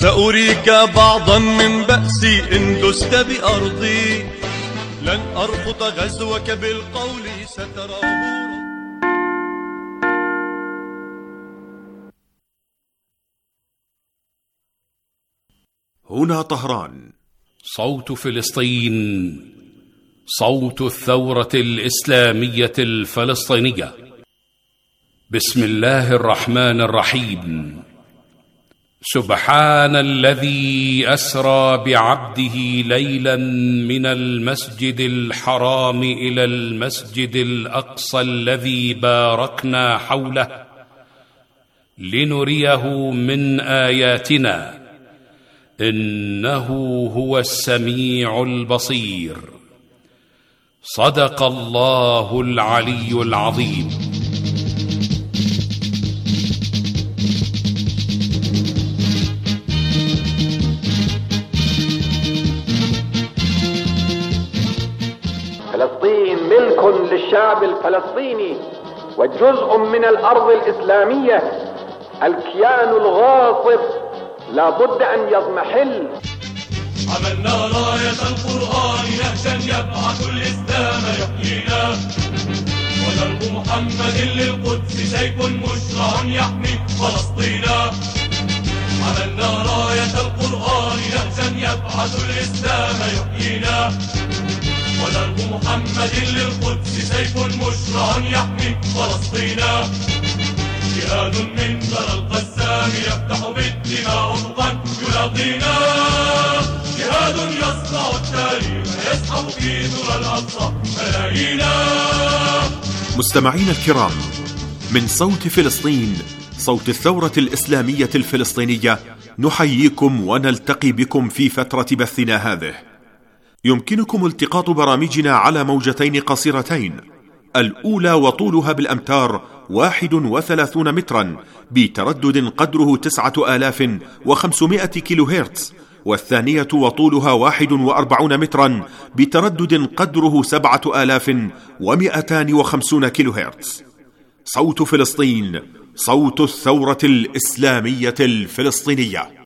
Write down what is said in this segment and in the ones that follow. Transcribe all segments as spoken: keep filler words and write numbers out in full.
سأريك بعضا من بأسي إن دست بأرضي، لن أرفض غزوك بالقول ستراه. هنا طهران، صوت فلسطين، صوت الثورة الإسلامية الفلسطينية. بسم الله الرحمن الرحيم. سبحان الذي أسرى بعبده ليلا من المسجد الحرام إلى المسجد الأقصى الذي باركنا حوله لنريه من آياتنا إنه هو السميع البصير. صدق الله العلي العظيم. فلسطين ملك للشعب الفلسطيني وجزء من الأرض الإسلامية. الكيان الغاصب لا بد أن يضمحل. عملنا راية القرآن نهجا يبعث الإسلام يحيينا، ودرب محمد للقدس سيف مشرع يحمي فلسطينا. عملنا راية القرآن نهجا يبعث الإسلام يحيينا، ودرب محمد للقدس سيف مشرع يحمي فلسطينا. جهاد من ذرى القسام يفتح بالدماء أفقا يلاقينا، جهاد يصنع التاريخ يسحب في ذرى الأقصى ملايينا. مستمعين الكرام، من صوت فلسطين، صوت الثورة الإسلامية الفلسطينية، نحييكم ونلتقي بكم في فترة بثنا هذه. يمكنكم التقاط برامجنا على موجتين قصيرتين، الأولى وطولها بالأمتار واحد وثلاثون مترا بتردد قدره تسعة آلاف وخمسمائة كيلو هرتز، والثانية وطولها واحد وأربعون مترا بتردد قدره سبعة آلاف ومئتان وخمسون كيلو هرتز. صوت فلسطين، صوت الثورة الإسلامية الفلسطينية.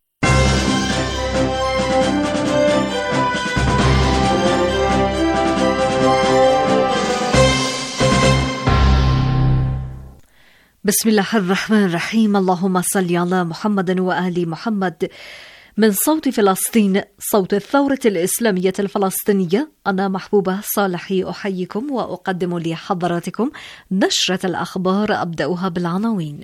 بسم الله الرحمن الرحيم. اللهم صل على محمد وآل محمد. من صوت فلسطين، صوت الثورة الإسلامية الفلسطينية، أنا محبوبة صالحي أحييكم وأقدم لحضراتكم نشرة الأخبار، أبدأها بالعناوين.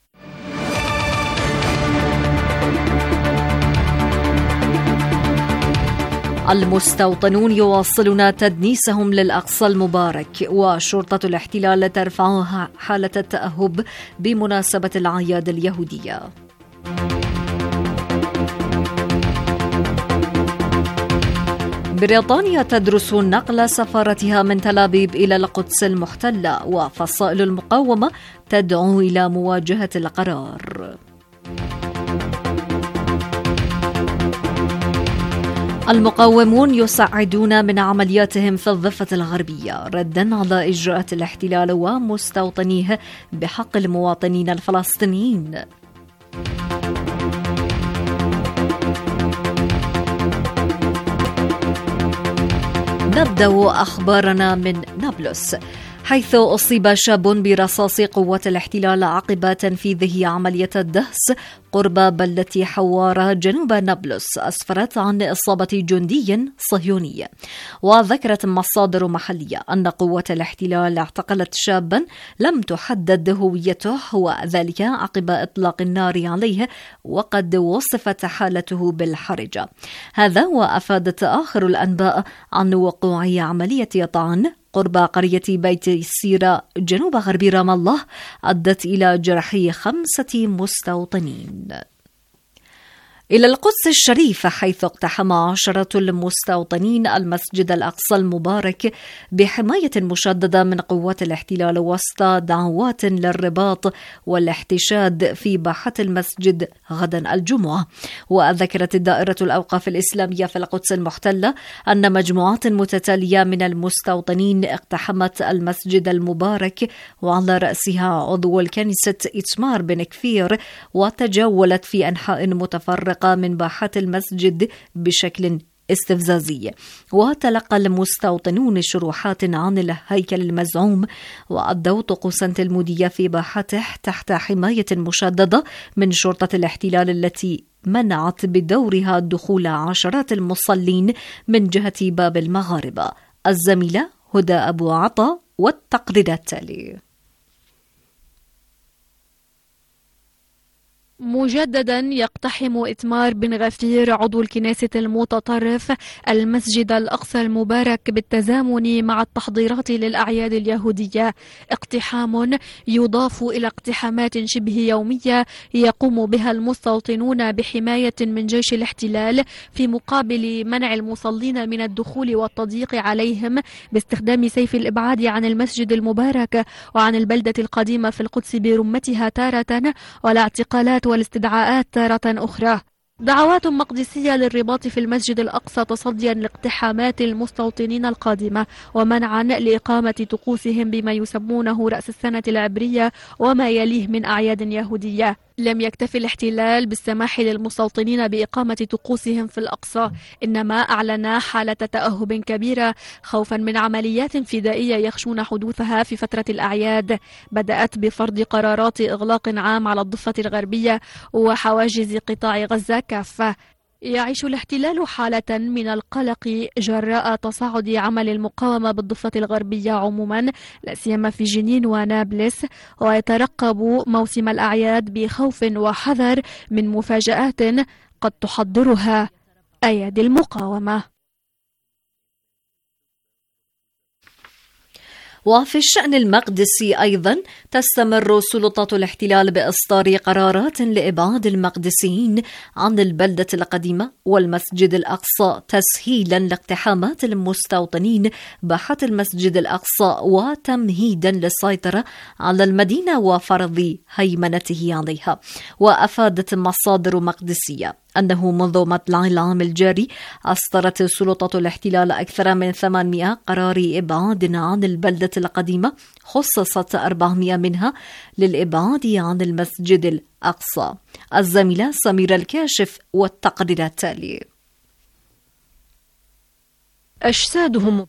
المستوطنون يواصلون تدنيسهم للأقصى المبارك، وشرطة الاحتلال ترفعها حالة التأهب بمناسبة الأعياد اليهودية. بريطانيا تدرس نقل سفارتها من تل أبيب إلى القدس المحتلة، وفصائل المقاومة تدعو إلى مواجهة القرار. المقاومون يسعدون من عملياتهم في الضفة الغربية ردا على إجراءات الاحتلال ومستوطنيه بحق المواطنين الفلسطينيين. نبدأ أخبارنا من نابلس، حيث أصيب شاب برصاص قوات الاحتلال عقب تنفيذه عملية الدهس قرب بلدة حوارة جنوب نابلس، أسفرت عن إصابة جندي صهيوني. وذكرت مصادر محلية أن قوات الاحتلال اعتقلت شابا لم تحدد هويته، وذلك عقب إطلاق النار عليه، وقد وصفت حالته بالحرجة. هذا وأفادت آخر الأنباء عن وقوع عملية طعن قرب قرية بيت السيرة جنوب غرب رام الله أدت إلى جرح خمسة مستوطنين. إلى القدس الشريف، حيث اقتحم عشرة المستوطنين المسجد الأقصى المبارك بحماية مشددة من قوات الاحتلال وسط دعوات للرباط والاحتشاد في باحة المسجد غدا الجمعة. وذكرت الدائرة الأوقاف الإسلامية في القدس المحتلة أن مجموعات متتالية من المستوطنين اقتحمت المسجد المبارك، وعلى رأسها عضو الكنيسة إتمار بن كفير، وتجولت في أنحاء متفرقة المنطقة من باحات المسجد بشكل استفزازي. وتلقى المستوطنون شروحات عن الهيكل المزعوم، وأدوا طقوسا تلمودية في باحته تحت حماية مشددة من شرطة الاحتلال التي منعت بدورها دخول عشرات المصلين من جهة باب المغاربة. الزميلة هدى أبو عطا والتقرير التالي. مجددا يقتحم إتمار بن غفير عضو الكنيسة المتطرف المسجد الأقصى المبارك بالتزامن مع التحضيرات للأعياد اليهودية، اقتحام يضاف إلى اقتحامات شبه يومية يقوم بها المستوطنون بحماية من جيش الاحتلال في مقابل منع المصلين من الدخول والتضييق عليهم باستخدام سيف الإبعاد عن المسجد المبارك وعن البلدة القديمة في القدس برمتها تارة، والاعتقالات والاستدعاءات تارة أخرى. دعوات مقدسية للرباط في المسجد الأقصى تصديا لاقتحامات المستوطنين القادمة ومنعا لإقامة طقوسهم بما يسمونه رأس السنة العبرية وما يليه من أعياد يهودية. لم يكتفي الاحتلال بالسماح للمستوطنين بإقامة طقوسهم في الأقصى، إنما أعلن حالة تأهب كبيرة خوفا من عمليات فدائية يخشون حدوثها في فترة الأعياد، بدأت بفرض قرارات إغلاق عام على الضفة الغربية وحواجز قطاع غزة كافة. يعيش الاحتلال حالة من القلق جراء تصاعد عمل المقاومة بالضفة الغربية عموما، لا سيما في جنين ونابلس، ويترقب موسم الأعياد بخوف وحذر من مفاجآت قد تحضرها أيادي المقاومة. وفي الشأن المقدسي أيضا تستمر سلطات الاحتلال بإصدار قرارات لإبعاد المقدسيين عن البلدة القديمة والمسجد الأقصى تسهيلا لاقتحامات المستوطنين باحات المسجد الأقصى وتمهيدا للسيطرة على المدينة وفرض هيمنته عليها. وأفادت مصادر مقدسية أنه منذ مطلع العام الجاري أصدرت سلطة الاحتلال أكثر من ثمانمائة قرار إبعاد عن البلدة القديمة، خصصت أربعمائة منها للإبعاد عن المسجد الأقصى. الزميلة سميرة الكاشف والتقرير التالي. أجسادهم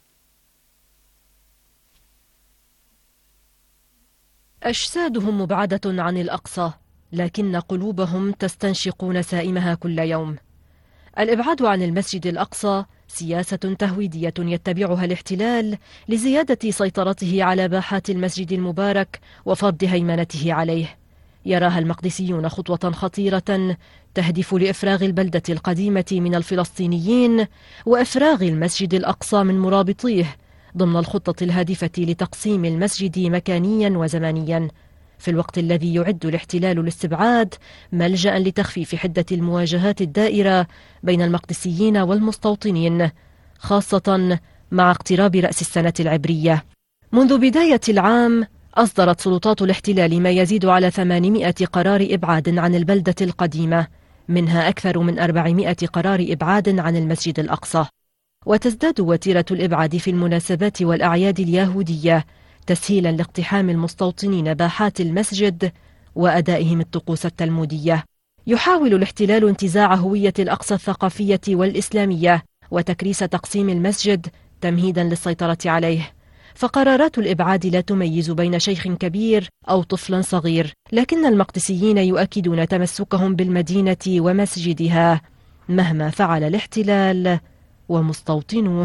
أجسادهم مبعدة عن الأقصى، لكن قلوبهم تستنشق نسائمها كل يوم. الإبعاد عن المسجد الأقصى سياسة تهويدية يتبعها الاحتلال لزيادة سيطرته على باحات المسجد المبارك وفرض هيمنته عليه. يراها المقدسيون خطوة خطيرة تهدف لإفراغ البلدة القديمة من الفلسطينيين وإفراغ المسجد الأقصى من مرابطيه ضمن الخطة الهادفة لتقسيم المسجد مكانيا وزمانيا، في الوقت الذي يعد الاحتلال الاستبعاد ملجأ لتخفيف حدة المواجهات الدائرة بين المقدسيين والمستوطنين، خاصة مع اقتراب رأس السنة العبرية. منذ بداية العام أصدرت سلطات الاحتلال ما يزيد على ثمانمائة قرار إبعاد عن البلدة القديمة، منها أكثر من أربعمائة قرار إبعاد عن المسجد الأقصى. وتزداد وتيرة الإبعاد في المناسبات والأعياد اليهودية تسهيلا لاقتحام المستوطنين باحات المسجد وأدائهم الطقوس التلمودية. يحاول الاحتلال انتزاع هوية الأقصى الثقافية والإسلامية وتكريس تقسيم المسجد تمهيدا للسيطرة عليه، فقرارات الإبعاد لا تميز بين شيخ كبير أو طفل صغير، لكن المقدسيين يؤكدون تمسكهم بالمدينة ومسجدها مهما فعل الاحتلال ومستوطنوه.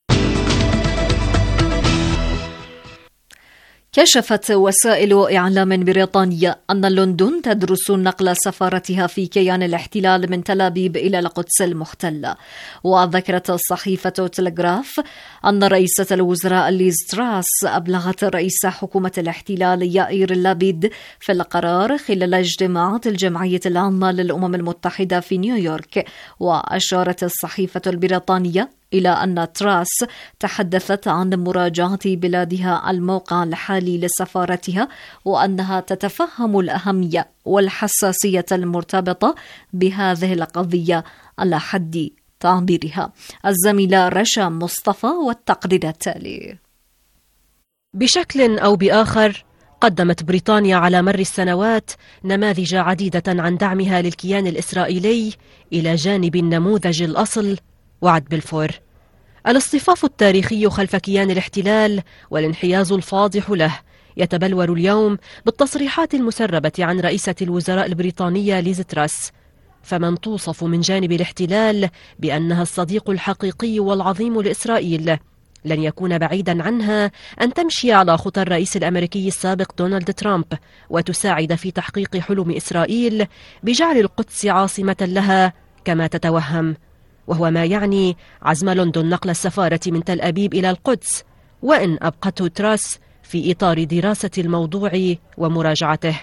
كشفت وسائل إعلام بريطانية أن لندن تدرس نقل سفارتها في كيان الاحتلال من تل أبيب إلى القدس المحتلة. وذكرت صحيفة تلغراف أن رئيسة الوزراء ليز تراس أبلغت رئيس حكومة الاحتلال يائير لابيد في القرار خلال اجتماعات الجمعية العامة للأمم المتحدة في نيويورك. وأشارت الصحيفة البريطانية إلى أن تراس تحدثت عن مراجعة بلادها الموقع الحالي لسفارتها، وأنها تتفهم الأهمية والحساسية المرتبطة بهذه القضية على حد تعبيرها. الزميلة رشا مصطفى والتقرير التالي. بشكل أو بآخر قدمت بريطانيا على مر السنوات نماذج عديدة عن دعمها للكيان الإسرائيلي إلى جانب النموذج الأصل وعد بلفور. الاصطفاف التاريخي خلف كيان الاحتلال والانحياز الفاضح له يتبلور اليوم بالتصريحات المسربة عن رئيسة الوزراء البريطانية ليز تراس، فمن توصف من جانب الاحتلال بأنها الصديق الحقيقي والعظيم لإسرائيل لن يكون بعيدا عنها أن تمشي على خطى الرئيس الأمريكي السابق دونالد ترامب وتساعد في تحقيق حلم إسرائيل بجعل القدس عاصمة لها كما تتوهم، وهو ما يعني عزم لندن نقل السفارة من تل أبيب إلى القدس، وإن أبقته تراس في إطار دراسة الموضوع ومراجعته.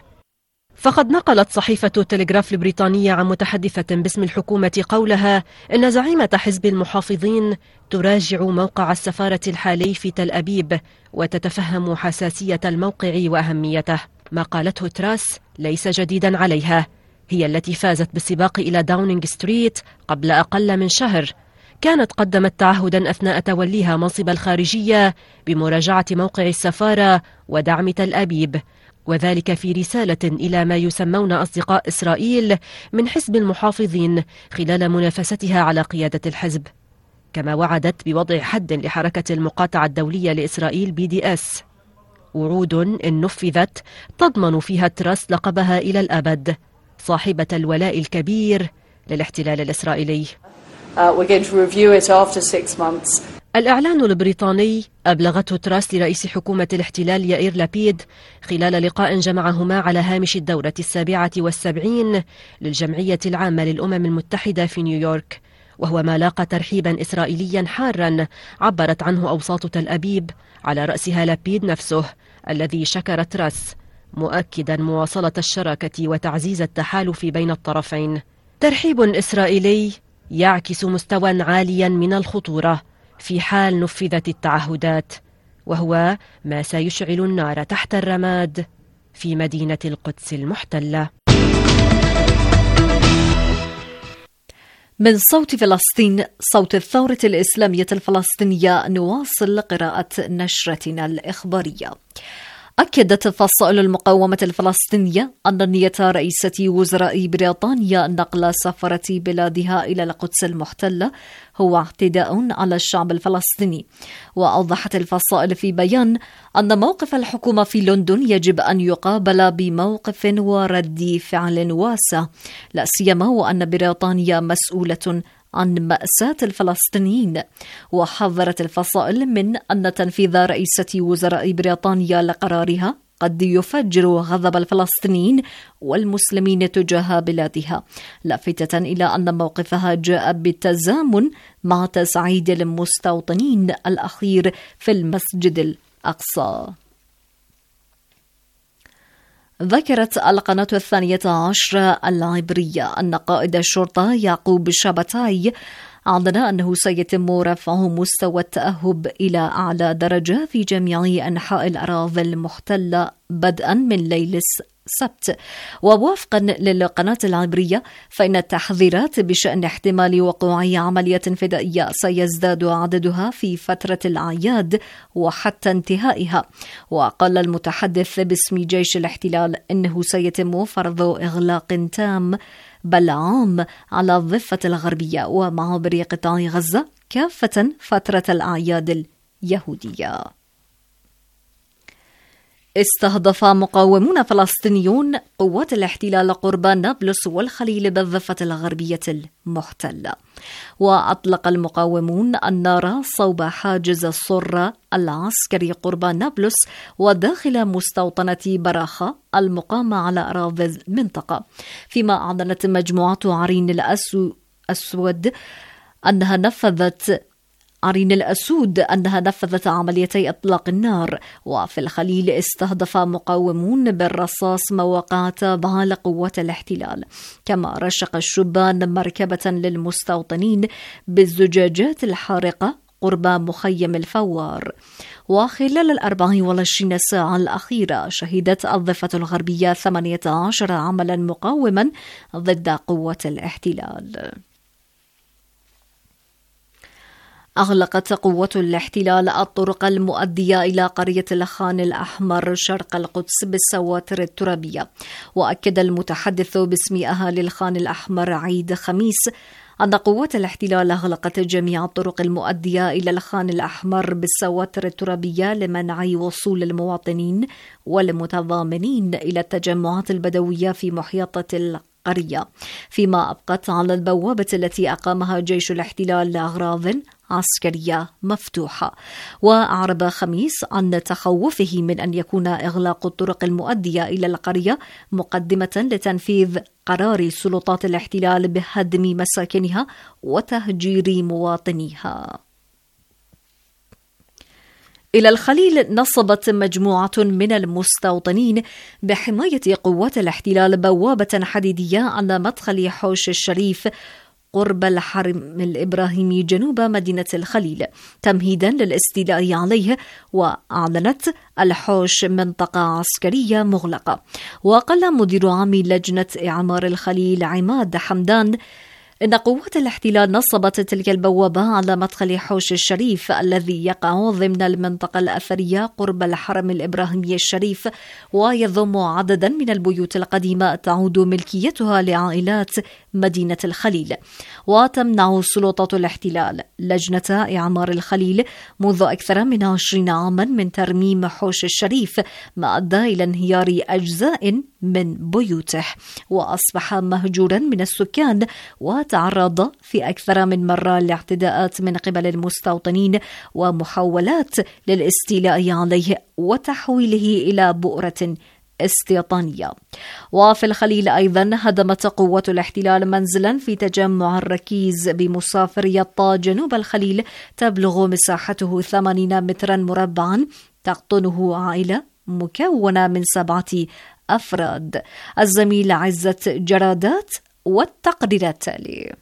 فقد نقلت صحيفة تلغراف البريطانية عن متحدثة باسم الحكومة قولها إن زعيمة حزب المحافظين تراجع موقع السفارة الحالي في تل أبيب وتتفهم حساسية الموقع وأهميته. ما قالته تراس ليس جديدا عليها، هي التي فازت بالسباق إلى داونينغ ستريت قبل أقل من شهر. كانت قدمت تعهدا أثناء توليها منصب الخارجية بمراجعة موقع السفارة ودعم تل أبيب، وذلك في رسالة إلى ما يسمون أصدقاء إسرائيل من حزب المحافظين خلال منافستها على قيادة الحزب. كما وعدت بوضع حد لحركة المقاطعة الدولية لإسرائيل بي دي إس، وعود إن نفذت تضمن فيها تراس لقبها إلى الأبد صاحبة الولاء الكبير للاحتلال الإسرائيلي. Uh, we're going to review it after six months. الإعلان البريطاني أبلغته تراس لرئيس حكومة الاحتلال يائير لابيد خلال لقاء جمعهما على هامش الدورة السابعة والسبعين للجمعية العامة للأمم المتحدة في نيويورك، وهو ما لاقى ترحيبا إسرائيليا حارا عبرت عنه أوساط تل أبيب على رأسها لابيد نفسه الذي شكر تراس، مؤكدا مواصلة الشراكة وتعزيز التحالف بين الطرفين. ترحيب إسرائيلي يعكس مستوى عاليا من الخطورة في حال نفذت التعهدات، وهو ما سيشعل النار تحت الرماد في مدينة القدس المحتلة. من صوت فلسطين، صوت الثورة الإسلامية الفلسطينية، نواصل قراءة نشرتنا الإخبارية. أكدت فصائل المقاومة الفلسطينية أن نية رئيسة وزراء بريطانيا نقل سفارة بلادها إلى القدس المحتلة هو اعتداء على الشعب الفلسطيني. وأوضحت الفصائل في بيان أن موقف الحكومة في لندن يجب أن يقابل بموقف ورد فعل واسع، لا سيما وأن بريطانيا مسؤولة عن مأساة الفلسطينيين. وحذرت الفصائل من أن تنفيذ رئيسة وزراء بريطانيا لقرارها قد يفجر غضب الفلسطينيين والمسلمين تجاه بلادها، لافتة إلى أن موقفها جاء بالتزامن مع تسعيد المستوطنين الأخير في المسجد الأقصى. ذكرت القناة الثانية عشرة العبرية أن قائد الشرطة يعقوب شبتاي أعلن أنه سيتم رفع مستوى التأهب إلى أعلى درجة في جميع أنحاء الأراضي المحتلة بدءا من ليلة السبت. ووفقا للقناة العبرية فإن التحذيرات بشأن احتمال وقوع عملية فدائية سيزداد عددها في فترة الأعياد وحتى انتهائها. وقال المتحدث باسم جيش الاحتلال إنه سيتم فرض إغلاق تام بل عام على الضفة الغربية ومعابر قطاع غزة كافة فترة الأعياد اليهودية. استهدف مقاومون فلسطينيون قوات الاحتلال قرب نابلس والخليل بالضفة الغربية المحتلة. وأطلق المقاومون النار صوب حاجز الصرة العسكري قرب نابلس وداخل مستوطنة براخة المقامة على أراضي المنطقة، فيما أعلنت مجموعة عرين الأسود أنها نفذت عرين الأسود أنها نفذت عمليتي إطلاق النار. وفي الخليل استهدف مقاومون بالرصاص مواقع تابعة لقوات الاحتلال، كما رشق الشبان مركبة للمستوطنين بالزجاجات الحارقة قرب مخيم الفوار. وخلال الأربع والعشرين ساعة الأخيرة شهدت الضفة الغربية ثمانية عشر عملا مقاوما ضد قوات الاحتلال. أغلقت قوات الاحتلال الطرق المؤدية إلى قرية الخان الأحمر شرق القدس بالسواتر الترابية. وأكد المتحدث باسم أهالي الخان الأحمر عيد خميس أن قوات الاحتلال أغلقت جميع الطرق المؤدية إلى الخان الأحمر بالسواتر الترابية لمنع وصول المواطنين والمتضامنين إلى التجمعات البدوية في محيطة القرية، فيما أبقت على البوابة التي أقامها جيش الاحتلال لأغراض عسكرية مفتوحة. وأعرب خميس عن تخوفه من أن يكون إغلاق الطرق المؤدية إلى القرية مقدمة لتنفيذ قرار سلطات الاحتلال بهدم مساكنها وتهجير مواطنيها. إلى الخليل نصبت مجموعة من المستوطنين بحماية قوات الاحتلال بوابة حديدية على مدخل حوش الشريف قرب الحرم الإبراهيمي جنوب مدينة الخليل تمهيدا للاستيلاء عليه، وأعلنت الحوش منطقة عسكرية مغلقة. وقال مدير عام لجنة إعمار الخليل عماد حمدان إن قوات الاحتلال نصبت تلك البوابة على مدخل حوش الشريف الذي يقع ضمن المنطقة الأثرية قرب الحرم الإبراهيمي الشريف، ويضم عددا من البيوت القديمة تعود ملكيتها لعائلات مدينة الخليل. وتمنع سلطات الاحتلال لجنة إعمار الخليل منذ أكثر من عشرين عاما من ترميم حوش الشريف، ما أدى إلى انهيار أجزاء من بيوته، وأصبح مهجورا من السكان، وتعرض في أكثر من مرة لاعتداءات من قبل المستوطنين ومحاولات للاستيلاء عليه وتحويله إلى بؤرة استيطانية. وفي الخليل أيضا هدمت قوة الاحتلال منزلا في تجمع الركيز بمسافر يطا جنوب الخليل تبلغ مساحته ثمانين مترا مربعا تقطنه عائلة مكونة من سبعة أفراد. الزميل عزت جرادات والتقرير التالي.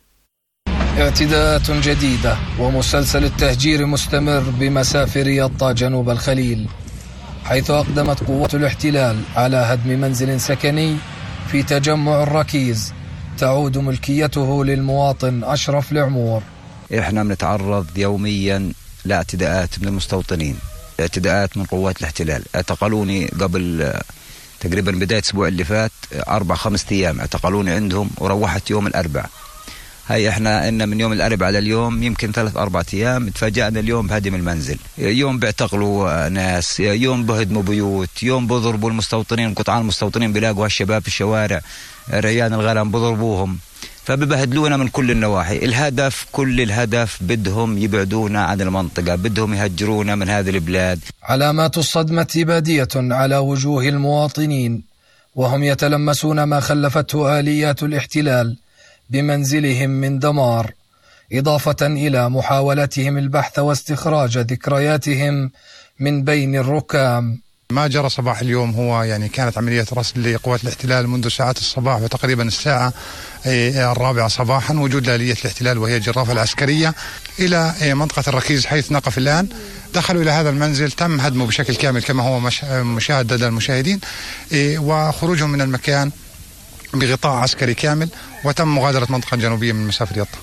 اعتداءات جديدة ومسلسل التهجير مستمر بمسافر يطا جنوب الخليل، حيث أقدمت قوة الاحتلال على هدم منزل سكني في تجمع الركيز تعود ملكيته للمواطن أشرف العمور. إحنا بنتعرض يوميا لاعتداءات من المستوطنين، اعتداءات من قوات الاحتلال. اعتقلوني قبل تقريبا بداية الأسبوع اللي فات أربع خمس أيام، اعتقلوني عندهم وروحت يوم الأربع. هاي احنا إن من يوم الأربع على اليوم يمكن ثلاث أربع أيام تفاجأنا اليوم بهدم المنزل. يوم بيعتقلوا ناس، يوم بهدموا بيوت، يوم بضربوا المستوطنين، قطعان المستوطنين بيلاقوا هالشباب في الشوارع ريان الغنم بضربوهم، فببهدلونا من كل النواحي. الهدف كل الهدف بدهم يبعدونا عن المنطقة، بدهم يهجرونا من هذه البلاد. علامات الصدمة بادية على وجوه المواطنين وهم يتلمسون ما خلفته آليات الاحتلال بمنزلهم من دمار، إضافة إلى محاولتهم البحث واستخراج ذكرياتهم من بين الركام. ما جرى صباح اليوم هو يعني كانت عملية رصد لقوات الاحتلال منذ ساعات الصباح، وتقريبا الساعة الرابعة صباحا وجود لآلية الاحتلال وهي الجرافة العسكرية إلى منطقة الركيز حيث نقف الآن. دخلوا إلى هذا المنزل، تم هدمه بشكل كامل كما هو مشاهد لدى المشاهدين، وخروجهم من المكان بغطاء عسكري كامل، وتم مغادرة منطقة جنوبية من مسافر يطا.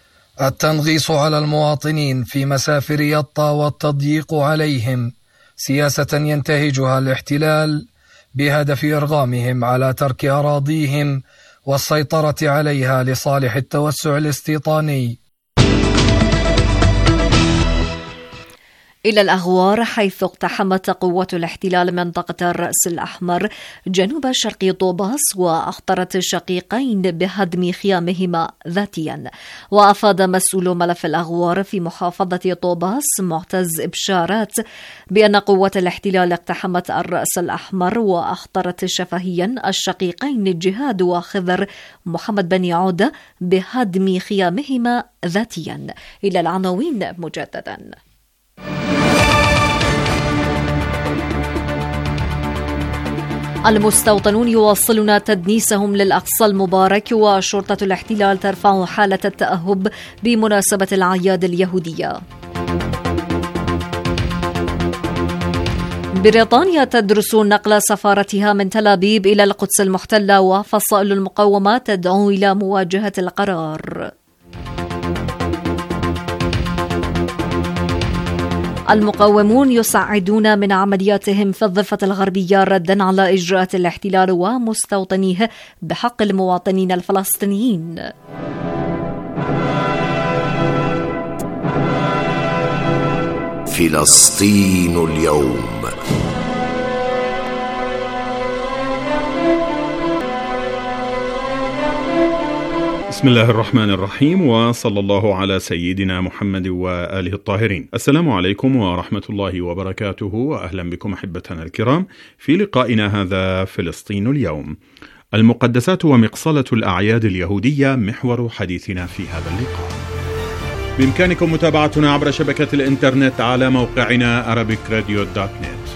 التنغيص على المواطنين في مسافر يطا والتضييق عليهم سياسة ينتهجها الاحتلال بهدف إرغامهم على ترك أراضيهم والسيطرة عليها لصالح التوسع الاستيطاني. إلى الأغوار، حيث اقتحمت قوات الاحتلال منطقة الرأس الأحمر جنوب شرق طوباس وأخطرت الشقيقين بهدم خيامهما ذاتيا. وأفاد مسؤول ملف الأغوار في محافظة طوباس معتز إبشارات بأن قوات الاحتلال اقتحمت الرأس الأحمر وأخطرت شفهيا الشقيقين جهاد وخضر محمد بن عودة بهدم خيامهما ذاتيا. إلى العناوين مجددا. المستوطنون يواصلون تدنيسهم للأقصى المبارك، وشرطة الاحتلال ترفع حالة التأهب بمناسبة الأعياد اليهودية. بريطانيا تدرس نقل سفارتها من تل أبيب إلى القدس المحتلة، وفصائل المقاومة تدعو إلى مواجهة القرار. المقاومون يصعدون من عملياتهم في الضفة الغربية ردا على إجراءات الاحتلال ومستوطنيه بحق المواطنين الفلسطينيين. فلسطين اليوم. بسم الله الرحمن الرحيم، وصلى الله على سيدنا محمد وآله الطاهرين. السلام عليكم ورحمة الله وبركاته، وأهلا بكم أحبتنا الكرام في لقائنا هذا فلسطين اليوم. المقدسات ومقصلة الأعياد اليهودية محور حديثنا في هذا اللقاء. بإمكانكم متابعتنا عبر شبكة الإنترنت على موقعنا أرابيك راديو دوت نت.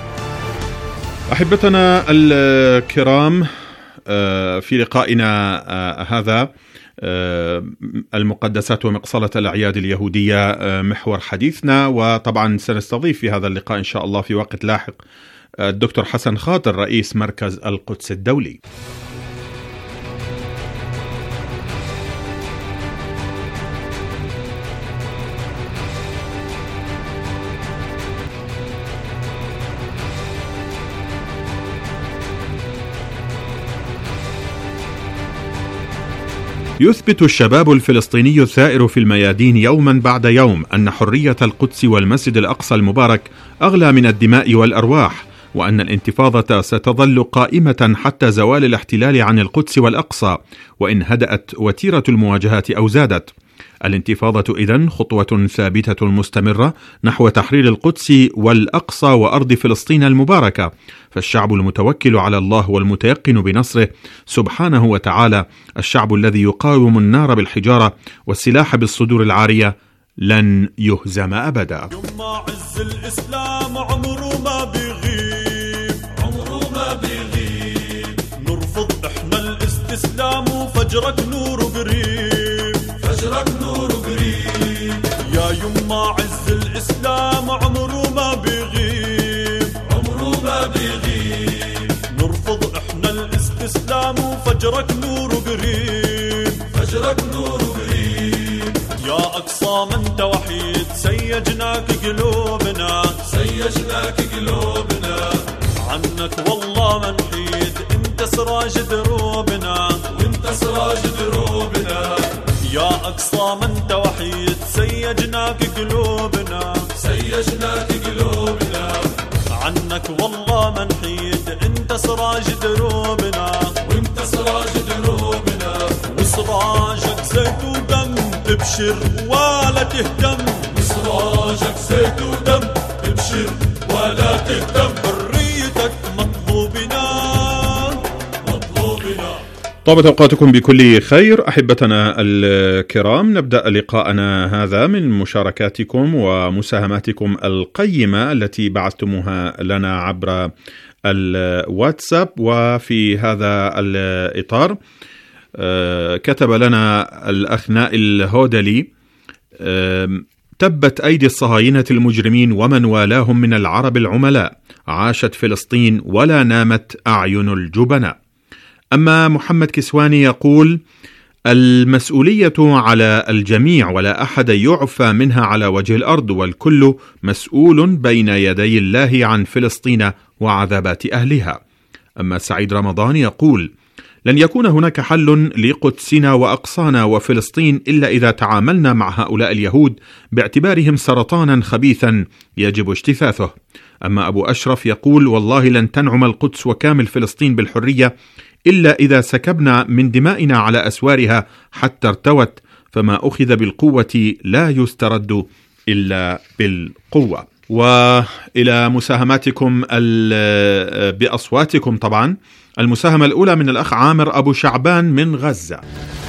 أحبتنا الكرام، في لقائنا هذا المقدسات ومقصلة الأعياد اليهودية محور حديثنا، وطبعا سنستضيف في هذا اللقاء إن شاء الله في وقت لاحق الدكتور حسن خاطر رئيس مركز القدس الدولي. يثبت الشباب الفلسطيني الثائر في الميادين يوما بعد يوم أن حرية القدس والمسجد الأقصى المبارك أغلى من الدماء والأرواح، وأن الانتفاضة ستظل قائمة حتى زوال الاحتلال عن القدس والأقصى، وإن هدأت وتيرة المواجهات أو زادت. الانتفاضة إذن خطوة ثابتة مستمرة نحو تحرير القدس والأقصى وأرض فلسطين المباركة، فالشعب المتوكل على الله والمتيقن بنصره سبحانه وتعالى، الشعب الذي يقاوم النار بالحجارة والسلاح بالصدور العارية، لن يهزم أبدا. يوم عز الإسلام عمره ما بيغيب، عمره ما بيغيب، نرفض إحنا الاستسلام وفجرك نور قريب، فجرك نور قريب. يا يما عز الإسلام عمره ما بيغيب، عمره ما بيغيب، نرفض إحنا الاستسلام وفجرك نور قريب، فجرك نور قريب. يا أقصى ما أنت وحيد سيجناك قلوبنا، سيجناك قلوبنا، عنك والله ما نحيد، أنت سراج دروبنا، وأنت سراج دروبنا. يا أقصى ما أنت وحيد سيجناك قلوبنا، سيجناك قلوبنا، عنك والله ما نحيد، أنت سراج دروبنا، وأنت سراج دروبنا. وسراجك زيت ودم تبشر ولا تهتم، وسراجك زيت ودم تبشر ولا تهتم، حريتك مطلوبنا مطلوبنا. طابت أوقاتكم بكل خير أحبتنا الكرام. نبدأ لقاءنا هذا من مشاركاتكم ومساهماتكم القيمة التي بعثتموها لنا عبر الواتساب. وفي هذا الإطار كتب لنا الأخ نائل هودلي: تبت أيدي الصهاينة المجرمين ومن والاهم من العرب العملاء، عاشت فلسطين ولا نامت أعين الجبناء. أما محمد كسواني يقول: المسؤولية على الجميع ولا أحد يعفى منها على وجه الأرض، والكل مسؤول بين يدي الله عن فلسطين وعذابات أهلها. أما سعيد رمضان يقول: لن يكون هناك حل لقدسنا وأقصانا وفلسطين إلا إذا تعاملنا مع هؤلاء اليهود باعتبارهم سرطانا خبيثا يجب اجتثاثه. أما أبو أشرف يقول: والله لن تنعم القدس وكامل فلسطين بالحرية إلا إذا سكبنا من دمائنا على أسوارها حتى ارتوت، فما أخذ بالقوة لا يسترد إلا بالقوة. وإلى مساهماتكم بأصواتكم. طبعا المساهمة الأولى من الأخ عامر أبو شعبان من غزة.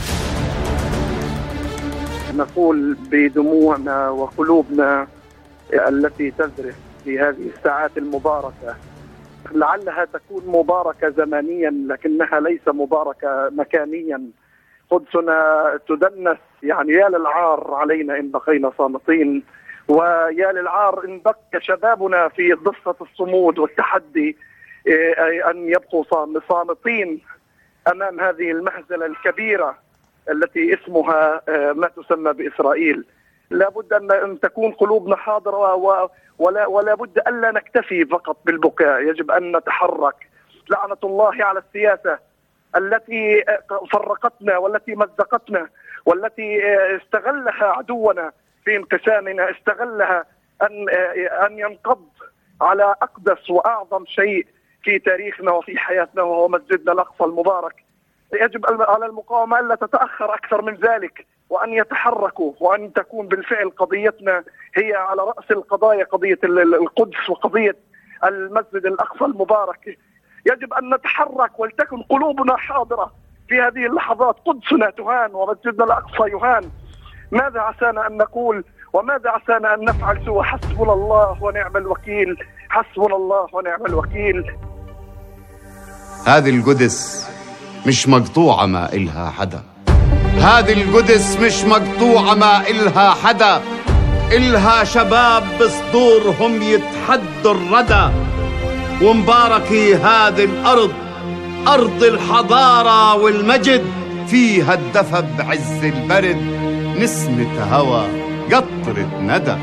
نقول بدموعنا وقلوبنا التي تذرف في هذه الساعات المباركة، لعلها تكون مباركة زمانيا لكنها ليس مباركة مكانيا. قدسنا تدنس، يعني يا للعار علينا إن بقينا صامتين، ويا للعار إن بقى شبابنا في ضفة الصمود والتحدي أن يبقوا صامتين أمام هذه المهزلة الكبيرة التي اسمها ما تسمى بإسرائيل. لابد أن تكون قلوبنا حاضرة ولا, ولا بد ألا نكتفي فقط بالبكاء، يجب أن نتحرك. لعنة الله على السياسة التي فرقتنا والتي مزقتنا والتي استغلها عدونا في انقسامنا، استغلها أن أن ينقض على أقدس وأعظم شيء في تاريخنا وفي حياتنا وهو مسجدنا الأقصى المبارك. يجب على المقاومة ألا تتأخر أكثر من ذلك، وأن يتحركوا، وأن تكون بالفعل قضيتنا هي على رأس القضايا، قضية القدس وقضية المسجد الأقصى المبارك. يجب أن نتحرك ولتكن قلوبنا حاضرة في هذه اللحظات. قدسنا تهان ومسجدنا الأقصى يهان. ماذا عسانا أن نقول وماذا عسانا أن نفعل سوى حسبنا الله ونعم الوكيل، حسبنا الله ونعم الوكيل. هذه القدس مش مقطوعة ما إلها حدا، هذه القدس مش مقطوعة ما إلها حدا، إلها شباب بصدورهم يتحدوا الردى. ومباركي هذه الأرض، أرض الحضارة والمجد، فيها الدفى بعز البرد، نسمة هوى قطرة ندى.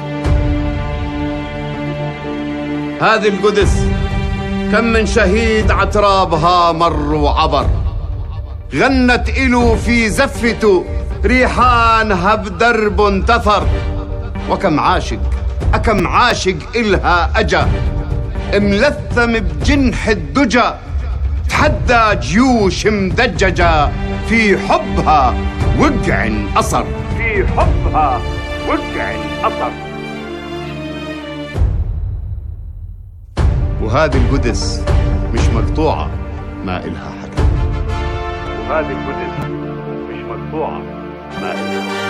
هذه القدس كم من شهيد عترابها مر وعبر، غنت إلو في زفته ريحانها بدرب انتثر. وكم عاشق أكم عاشق إلها أجا، ملثم بجنح الدجى، تحدى جيوش مدججة، في حبها وقع أثر، في حبها وقع أثر. وهذه القدس مش مقطوعة ما إلها حدا، وهذه القدس مش مقطوعة ما إلها حدا.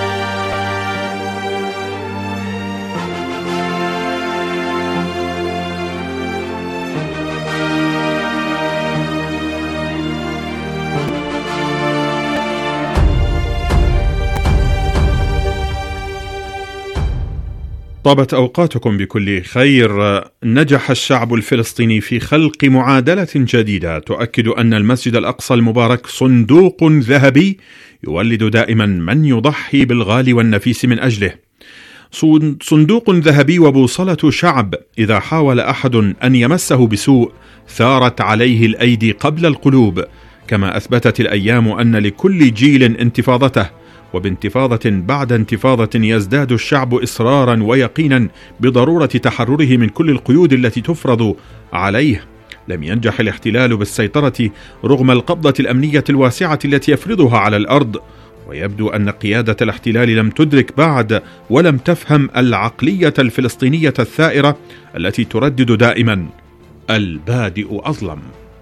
طابت أوقاتكم بكل خير. نجح الشعب الفلسطيني في خلق معادلة جديدة تؤكد أن المسجد الأقصى المبارك صندوق ذهبي يولد دائما من يضحي بالغالي والنفيس من أجله. صندوق ذهبي وبوصلة شعب إذا حاول أحد أن يمسه بسوء ثارت عليه الأيدي قبل القلوب، كما أثبتت الأيام أن لكل جيل انتفاضته، وبانتفاضة بعد انتفاضة يزداد الشعب إصرارا ويقينا بضرورة تحرره من كل القيود التي تفرض عليه. لم ينجح الاحتلال بالسيطرة رغم القبضة الأمنية الواسعة التي يفرضها على الأرض، ويبدو أن قيادة الاحتلال لم تدرك بعد ولم تفهم العقلية الفلسطينية الثائرة التي تردد دائما البادئ أظلم.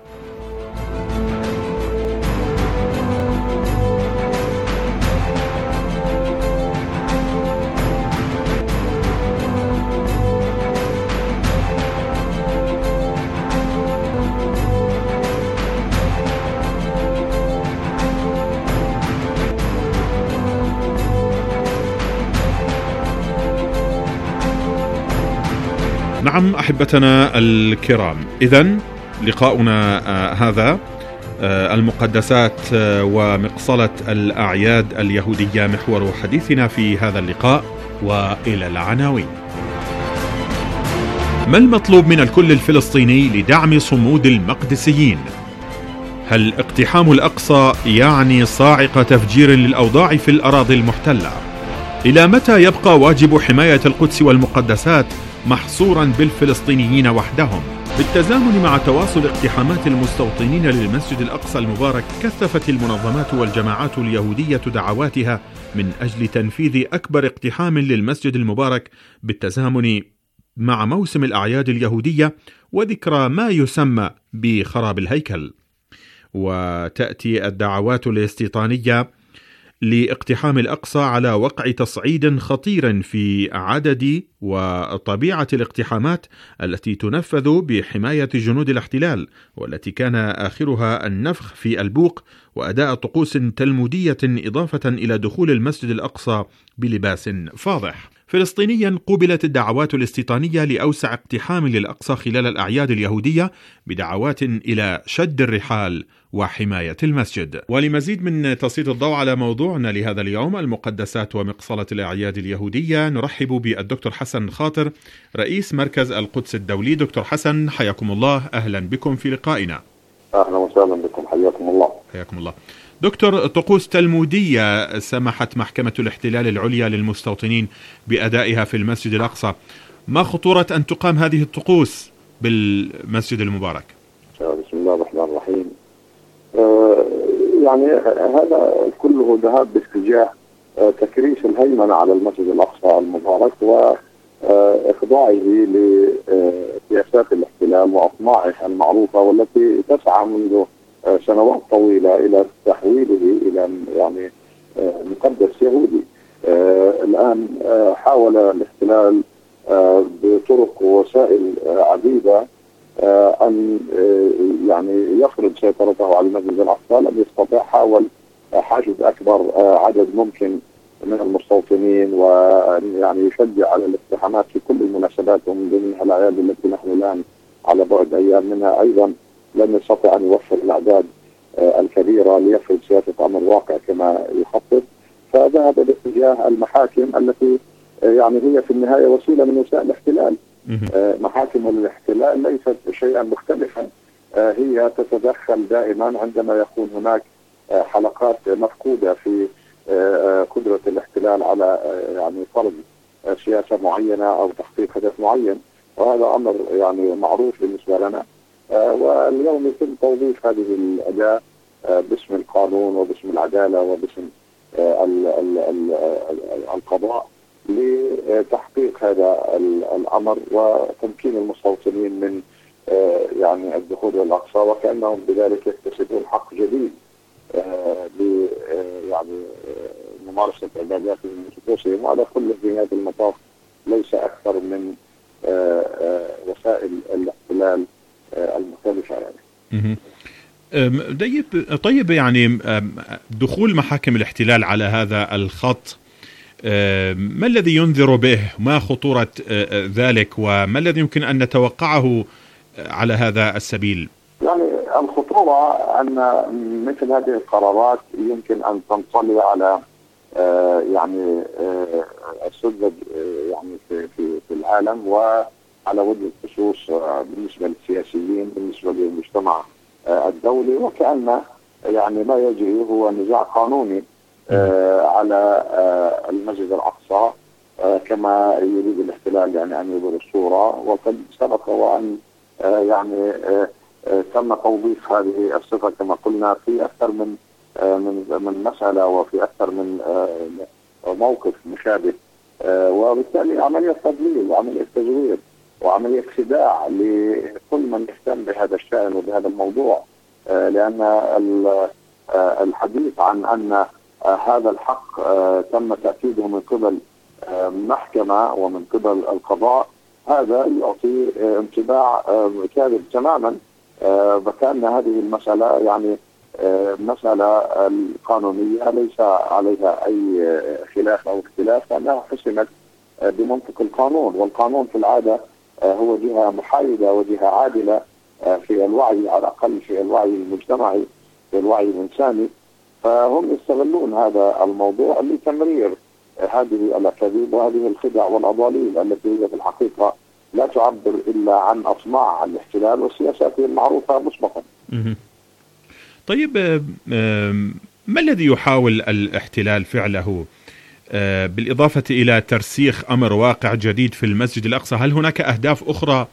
نعم أحبتنا الكرام، إذن لقاؤنا آه هذا آه المقدسات آه ومقصلة الأعياد اليهودية محور حديثنا في هذا اللقاء، وإلى العناوين. ما المطلوب من الكل الفلسطيني لدعم صمود المقدسيين؟ هل اقتحام الأقصى يعني صاعقة تفجير للأوضاع في الأراضي المحتلة؟ إلى متى يبقى واجب حماية القدس والمقدسات محصورا بالفلسطينيين وحدهم؟ بالتزامن مع تواصل اقتحامات المستوطنين للمسجد الأقصى المبارك، كثفت المنظمات والجماعات اليهودية دعواتها من أجل تنفيذ أكبر اقتحام للمسجد المبارك بالتزامن مع موسم الأعياد اليهودية وذكرى ما يسمى بخراب الهيكل. وتأتي الدعوات الاستيطانية لاقتحام الأقصى على وقع تصعيد خطير في عدد وطبيعة الاقتحامات التي تنفذ بحماية جنود الاحتلال، والتي كان آخرها النفخ في البوق وأداء طقوس تلمودية إضافة إلى دخول المسجد الأقصى بلباس فاضح. في فلسطينيا قوبلت الدعوات الاستيطانية لأوسع اقتحام للأقصى خلال الأعياد اليهودية بدعوات إلى شد الرحال وحماية المسجد. ولمزيد من تسليط الضوء على موضوعنا لهذا اليوم، المقدسات ومقصلة الأعياد اليهودية، نرحب بالدكتور حسن خاطر رئيس مركز القدس الدولي. دكتور حسن، حياكم الله، أهلا بكم في لقائنا. أهلا وسهلا بكم، حياكم الله. حياكم الله. دكتور، طقوس تلمودية سمحت محكمة الاحتلال العليا للمستوطنين بأدائها في المسجد الأقصى، ما خطورة أن تقام هذه الطقوس بالمسجد المبارك؟ بسم الله الرحمن الرحيم. آه يعني هذا كله ذهاب باتجاه آه تكريس الهيمنة على المسجد الأقصى المبارك وإخضاعه لسياسات الاحتلال وأطماعه المعروفة والتي تسعى منذ سنوات طويلة إلى تحويله إلى يعني مقدس يهودي. الآن حاول الاحتلال بطرق ووسائل عديدة أن يعني يفرض سيطرته على المسجد الأقصى، لم يستطع. حاول حشد أكبر عدد ممكن من المستوطنين وأن يعني يشجع على الاقتحامات في كل المناسبات ومن ضمنها الأعياد التي نحن الآن على بعد أيام منها. أيضا لم يستطع أن يوفر الأعداد الكبيرة ليفرض سياسة أمر واقع كما يخطط، فذهب باتجاه المحاكم التي يعني هي في النهاية وسيلة من وسائل الاحتلال. محاكم الاحتلال ليست شيئا مختلفا، هي تتدخل دائما عندما يكون هناك حلقات مفقودة في قدرة الاحتلال على يعني فرض سياسة معينة أو تحقيق هدف معين، وهذا أمر يعني معروف بالنسبة لنا. واليوم يتم توظيف هذه الأداة باسم القانون وباسم العدالة وباسم القضاء لتحقيق هذا الأمر وتمكين المستوطنين من يعني الدخول إلى الأقصى، وكأنهم بذلك يكتسبون حق جديد ل يعني ممارسة عباداتهم من طقوسهم. وعلى كل في هذا المطاف ليس أكثر من وسائل الاحتلال المختلفة يعني. طيب طيب يعني دخول محاكم الاحتلال على هذا الخط، ما الذي ينذر به؟ ما خطورة ذلك وما الذي يمكن أن نتوقعه على هذا السبيل؟ يعني الخطورة أن مثل هذه القرارات يمكن أن تنطلي على يعني السذج يعني في في في العالم وعلى وجه الخصوص بالنسبة للسياسيين، بالنسبة للمجتمع الدولي، وكأن يعني ما يجري هو نزاع قانوني على المسجد الأقصى كما يريد الاحتلال يعني أن يظهر الصورة. وقد سبق وأن يعني تم توظيف هذه الصفة كما قلنا في أكثر من من من مسألة وفي أكثر من موقف مشابه، وبالتالي عملية تضليل وعملية تزوير وعملية خداع لكل من يهتم بهذا الشأن وبهذا الموضوع، لأن الحديث عن أن هذا الحق تم تأكيده من قبل محكمة ومن قبل القضاء هذا يعطي انطباع كاذب تماما، وكأن هذه المسألة يعني مسألة القانونية ليس عليها أي خلاف أو اختلاف، لأنها حسمت بمنطق القانون، والقانون في العادة هو جهة محايدة وجهة عادلة في الوعي، على الأقل في الوعي المجتمعي، في الوعي الإنساني. فهم يستغلون هذا الموضوع لتمرير هذه الأكاذيب وهذه الخدع والأضاليل التي هي في الحقيقة لا تعبر إلا عن أطماع الاحتلال وسياساته المعروفة مسبقا. طيب ما الذي يحاول الاحتلال فعله بالإضافة إلى ترسيخ أمر واقع جديد في المسجد الأقصى؟ هل هناك أهداف أخرى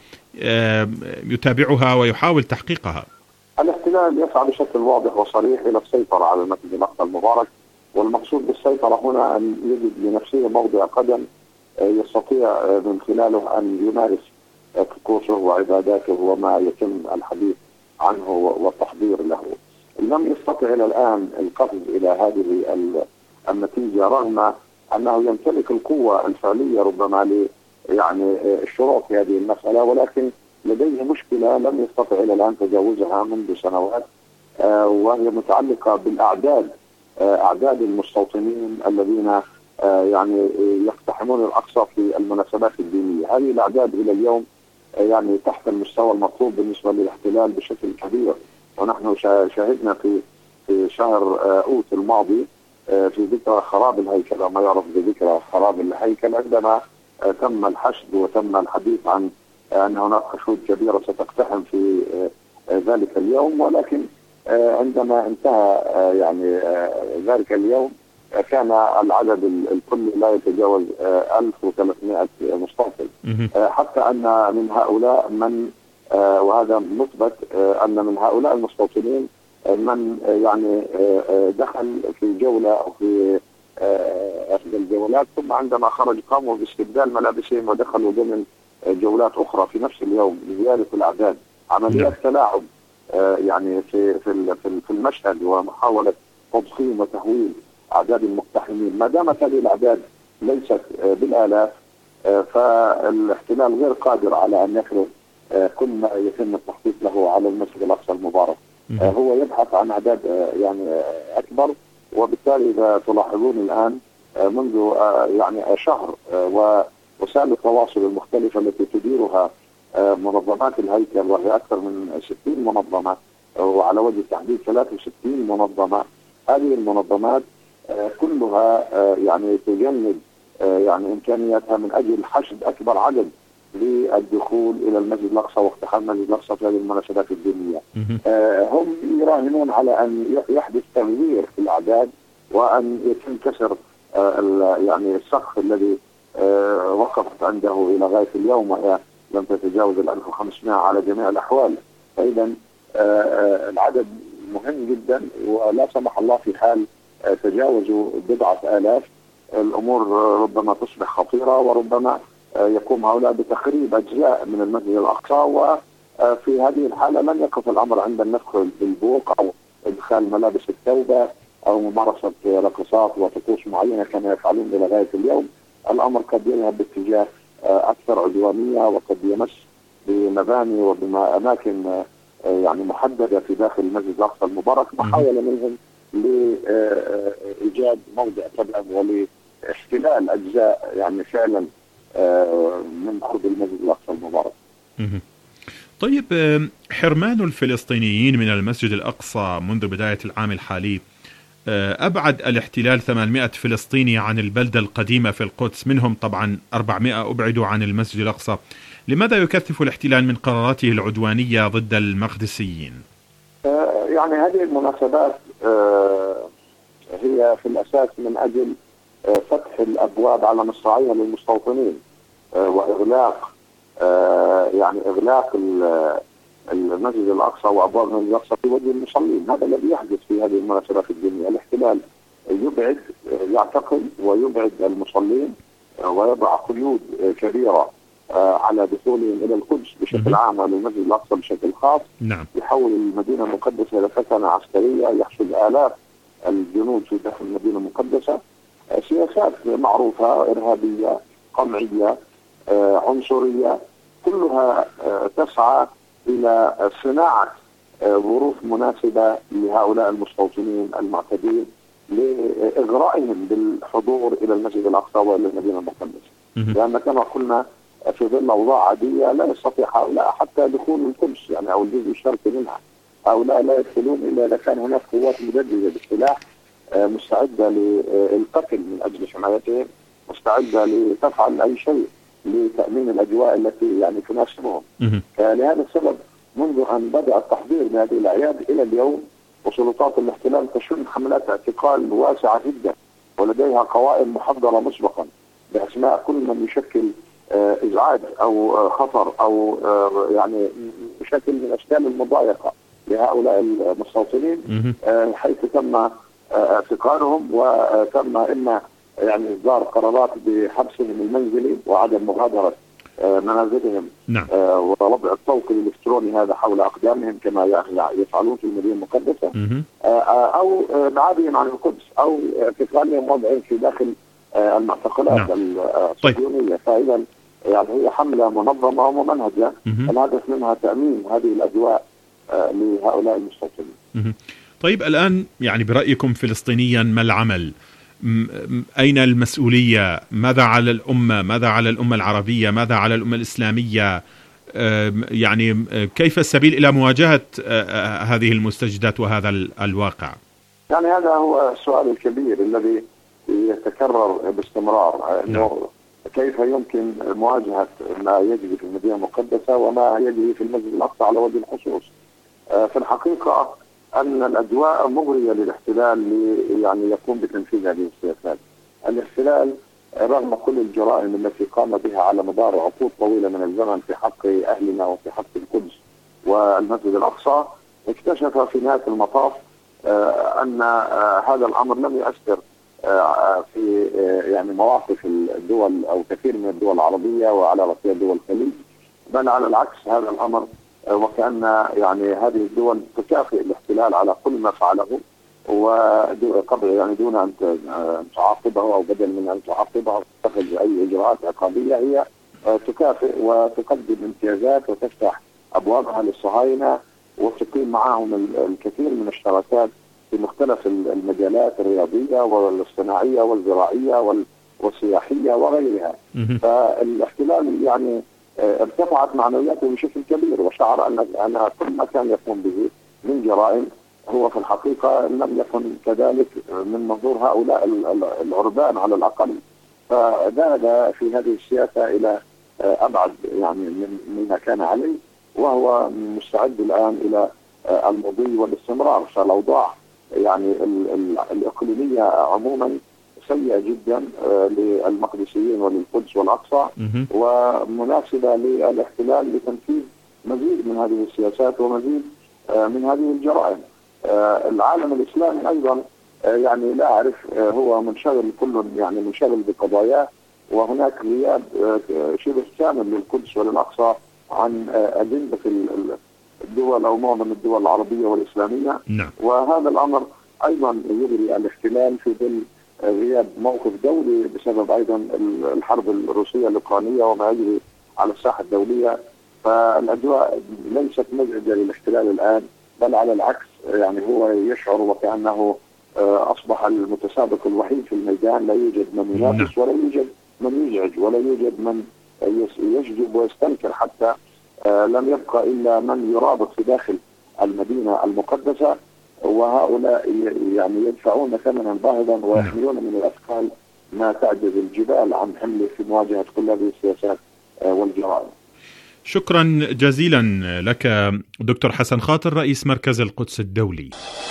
يتابعها ويحاول تحقيقها؟ الاحتلال يسعى بشكل واضح وصريح إلى السيطرة على المسجد الأقصى المبارك، والمقصود بالسيطرة هنا أن يجد لنفسه موضع قدم يستطيع من خلاله أن يمارس طقوسه وعباداته وما يتم الحديث عنه والتحضير له. لم يستطع إلى الآن القفز إلى هذه النتيجة رغم أنه يمتلك القوة الفعلية ربما ل يعني الشروط في هذه المسألة، ولكن لديه مشكلة لم يستطع إلى الآن تجاوزها منذ سنوات، وهي متعلقة بالأعداد، أعداد المستوطنين الذين يعني يقتحمون الأقصى في المناسبات الدينية. هذه الأعداد إلى اليوم يعني تحت المستوى المطلوب بالنسبة للاحتلال بشكل كبير، ونحن شاهدنا في في شهر أوت الماضي في ذكرى خراب الهيكل، ما يعرف بذكرى خراب الهيكل، عندما تم الحشد وتم الحديث عن أن هناك حشود كبيرة ستقتحم في ذلك اليوم، ولكن عندما انتهى يعني ذلك اليوم كان العدد الكلي لا يتجاوز ألف وثلاثمائة مستوطن، حتى أن من هؤلاء من وهذا مثبت أن من هؤلاء المستوطنين من يعني دخل في جولة أو في إحدى الجولات، ثم عندما خرج قاموا باستبدال ملابسهم ودخلوا ضمن جولات أخرى في نفس اليوم لزيادة الأعداد. عمليات تلاعب يعني في في في المشهد ومحاولة تضخيم وتهويل أعداد المقتحمين. ما دامت هذه الأعداد ليست بالآلاف فالاحتلال غير قادر على أن يفرض كل ما يتم التخطيط له على المسجد الأقصى المبارك. هو يبحث عن أعداد يعني أكبر، وبالتالي إذا تلاحظون الآن منذ يعني شهر ووسائل التواصل المختلفة التي تديرها منظمات الهيكل، وهي أكثر من ستين منظمة وعلى وجه التحديد ثلاث وستين منظمة، هذه المنظمات كلها يعني تجند يعني إمكانياتها من أجل حشد أكبر عدد للدخول إلى المسجد الأقصى واقتحام المسجد الأقصى في هذه المناسبات الدينية. هم يراهنون على أن يحدث تغيير في الأعداد وأن يتم كسر يعني السقف الذي وقفت عنده إلى غاية اليوم، وهي لم تتجاوز ال ألف وخمسمائة على جميع الأحوال. فإذا العدد مهم جدا، ولا سمح الله في حال تجاوزوا بضعة آلاف الأمور ربما تصبح خطيرة، وربما يقوم هؤلاء بتخريب أجزاء من المسجد الأقصى. وفي هذه الحالة لن يقف الأمر عند النفخ بالبوق أو إدخال ملابس التوبة أو ممارسة رقصات وطقوس معينة كما يفعلون إلى غاية اليوم. الأمر قد يذهب باتجاه أكثر عدوانية، وقد يمس بمباني وبأماكن يعني محددة في داخل المسجد الأقصى المبارك، محاولة منهم لإيجاد موضع تبعهم ولاحتلال أجزاء يعني فعلا من أرض المسجد الأقصى المبارك. طيب، حرمان الفلسطينيين من المسجد الأقصى منذ بداية العام الحالي أبعد الاحتلال ثمانمائة فلسطيني عن البلدة القديمة في القدس، منهم طبعا أربعمائة أبعدوا عن المسجد الأقصى. لماذا يكثف الاحتلال من قراراته العدوانية ضد المقدسيين؟ يعني هذه المناسبات هي في الأساس من أجل فتح الأبواب على مصراعيها للمستوطنين وإغلاق يعني إغلاق المسجد الأقصى وأبواب المسجد الأقصى في وجه المصلين. هذا الذي يحدث في هذه المناسبات الدينية. الاحتلال يبعد يعتقل ويبعد المصلين ويضع قيود كبيرة على دخولهم إلى القدس بشكل عام وللمسجد الأقصى بشكل خاص. نعم. يحول المدينة المقدسة إلى فتنة عسكرية، يحشد آلاف الجنود في داخل المدينة المقدسة. سياسات معروفة إرهابية قمعية عنصرية كلها تسعى إلى صناعة ظروف مناسبة لهؤلاء المستوطنين المعتدين لإغرائهم بالحضور إلى المسجد الأقصى وإلى المدينة المقدسة، لأن كما قلنا في ظل أوضاع عادية لا يستطيع هؤلاء حتى دخول القدس يعني أو الجزء الشرقي منها. هؤلاء لا يدخلون إلا إذا كان هناك قوات مجددة بالسلاح مستعدة للقتل من أجل حمايتهم، مستعدة لتفعل أي شيء لتأمين الأجواء التي يعني تناسبهم. لهذا السبب منذ أن بدأ التحضير لهذه الأعياد إلى اليوم وسلطات الاحتلال تشن حملات اعتقال واسعة جدا، ولديها قوائم محضرة مسبقا بأسماء كل من يشكل إزعاج أو خطر أو يعني شكل من أشكال المضايقة لهؤلاء المستوطنين، حيث تم اعتقالهم وتم إما يعني إصدار قرارات بحبسهم المنزلي وعدم مغادرة منازلهم. نعم. ووضع الطوق الإلكتروني هذا حول أقدامهم كما يفعلون في المدينة المقدسة، أو بعدهم عن القدس، أو اعتقالهم وضعهم في داخل المعتقلات الصهيونية. فإذا يعني هي حملة منظمة وممنهجة، الهدف منها تأمين هذه الأجواء لهؤلاء المستوطنين. طيب، الآن يعني برأيكم فلسطينيا ما العمل؟ أين المسؤولية؟ ماذا على الأمة؟ ماذا على الأمة العربية؟ ماذا على الأمة الإسلامية؟ يعني كيف السبيل إلى مواجهة هذه المستجدات وهذا الواقع؟ يعني هذا هو السؤال الكبير الذي يتكرر باستمرار، انه كيف يمكن مواجهة ما يجري في المدينة المقدسة وما يجري في المسجد الأقصى على وجه الخصوص. في الحقيقة أن الأجواء مغرية للاحتلال يعني يقوم بتنفيذ هذه السياسات. الاحتلال رغم كل الجرائم التي قام بها على مدار عقود طويلة من الزمن في حق أهلنا وفي حق القدس والمسجد الأقصى، اكتشف في نهاية المطاف أن هذا الأمر لم يؤثر في يعني مواقف الدول أو كثير من الدول العربية وعلى رأسها دول الخليج، بل على العكس هذا الأمر وكأن يعني هذه الدول تكافئ الاحتلال على كل ما فعله، وقبل يعني دون أن تعاقبه أو بدل من أن تعاقبه وتتخذ أي إجراءات عقابية، هي تكافئ وتقدم امتيازات وتفتح أبوابها للصهاينة وتقيم معهم الكثير من الشراكات في مختلف المجالات الرياضية والصناعية والزراعية والسياحية وغيرها. فالاحتلال يعني ارتفعت معنوياته بشكل كبير، وشعر أن أن كل ما كان يقوم به من جرائم هو في الحقيقة لم يكن كذلك من منظور هؤلاء العربان على الأقل. فذهب في هذه السياسة إلى أبعد يعني مما كان عليه، وهو مستعد الآن إلى المضي والاستمرار. فالأوضاع يعني الإقليمية عموما سيئة جدا للمقدسيين وللقدس والأقصى، ومناسبة للاحتلال لتنفيذ مزيد من هذه السياسات ومزيد من هذه الجرائم. العالم الإسلامي أيضا يعني لا أعرف هو منشغل كل يعني منشغل بقضاياه، وهناك غياب شبه كامل للقدس وللأقصى عن أجندة الدول أو معظم الدول العربية والإسلامية. نعم. وهذا الأمر أيضا يجري الاحتلال في ظل غياب موقف دولي بسبب أيضا الحرب الروسية الأوكرانية وما يجري على الساحة الدولية. فالأجواء ليست مزعجة للاحتلال الآن، بل على العكس يعني هو يشعر وكأنه أصبح المتسابق الوحيد في الميدان، لا يوجد من ينافس ولا يوجد من يزعج ولا يوجد من يشجب ويستنكر، حتى لم يبقى إلا من يرابط في داخل المدينة المقدسة، وهؤلاء يعني يدفعون ثمنا باهظا ويحملون من الأثقال ما تعجز الجبال عن حمله في مواجهة كل هذه السياسات والجرائم. شكرا جزيلا لك دكتور حسن خاطر، رئيس مركز القدس الدولي.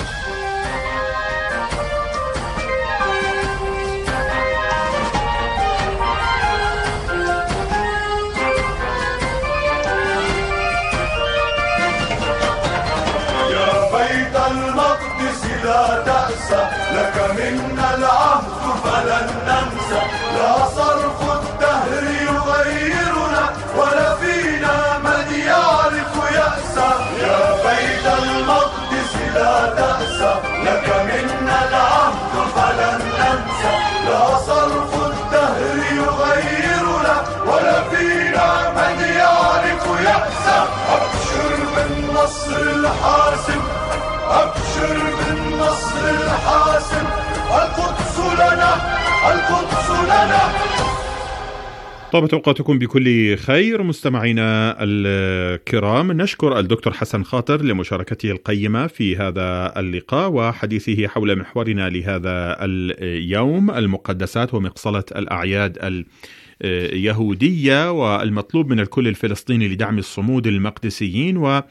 لا تأسى، لك منا العهد فلن ننسى، لا صرف الدهر يغيرنا ولا فينا من يعرف يأسى. يا بيت المقدس لا تأسى، لك منا العهد فلن ننسى، لا صرف الدهر يغيرنا ولا فينا من يعرف يأسى. أبشر بالنصر الحاسم، أبشر بالنصر الحاسم، القدس لنا، القدس لنا. طابت أوقاتكم بكل خير مستمعينا الكرام. نشكر الدكتور حسن خاطر لمشاركته القيمة في هذا اللقاء وحديثه حول محورنا لهذا اليوم، المقدسات ومقصلة الأعياد اليهودية والمطلوب من الكل الفلسطيني لدعم الصمود المقدسيين و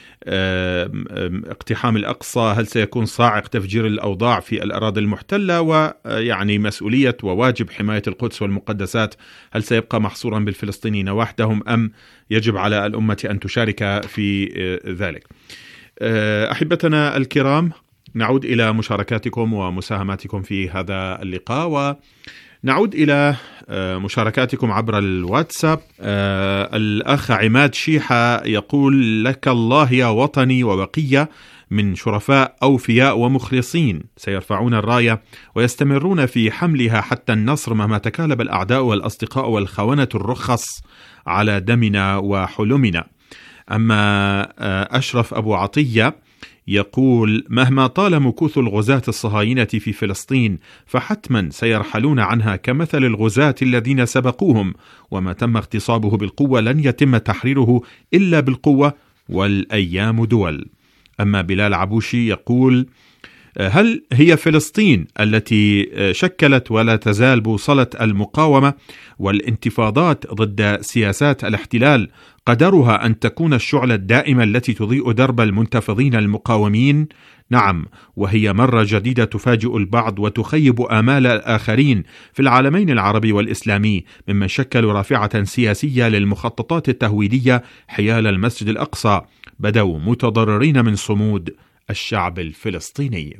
اقتحام الأقصى. هل سيكون صاعق تفجير الأوضاع في الأراضي المحتلة؟ ويعني مسؤولية وواجب حماية القدس والمقدسات هل سيبقى محصورا بالفلسطينيين وحدهم أم يجب على الأمة أن تشارك في ذلك؟ أحبتنا الكرام، نعود إلى مشاركاتكم ومساهماتكم في هذا اللقاء، و نعود إلى مشاركاتكم عبر الواتساب. الأخ عماد شيحة يقول: لك الله يا وطني، وبقية من شرفاء أوفياء ومخلصين سيرفعون الراية ويستمرون في حملها حتى النصر مهما تكالب الأعداء والأصدقاء والخونة الرخص على دمنا وحلمنا. أما أشرف أبو عطية يقول: مهما طال مكوث الغزاة الصهاينة في فلسطين فحتما سيرحلون عنها كمثل الغزاة الذين سبقوهم، وما تم اغتصابه بالقوة لن يتم تحريره إلا بالقوة، والأيام دول. أما بلال عبوشي يقول: هل هي فلسطين التي شكلت ولا تزال بوصلة المقاومة والانتفاضات ضد سياسات الاحتلال قدرها أن تكون الشعلة الدائمة التي تضيء درب المنتفضين المقاومين؟ نعم، وهي مرة جديدة تفاجئ البعض وتخيب آمال الآخرين في العالمين العربي والإسلامي ممن شكلوا رافعة سياسية للمخططات التهويدية حيال المسجد الأقصى، بدوا متضررين من صمود الشعب الفلسطيني.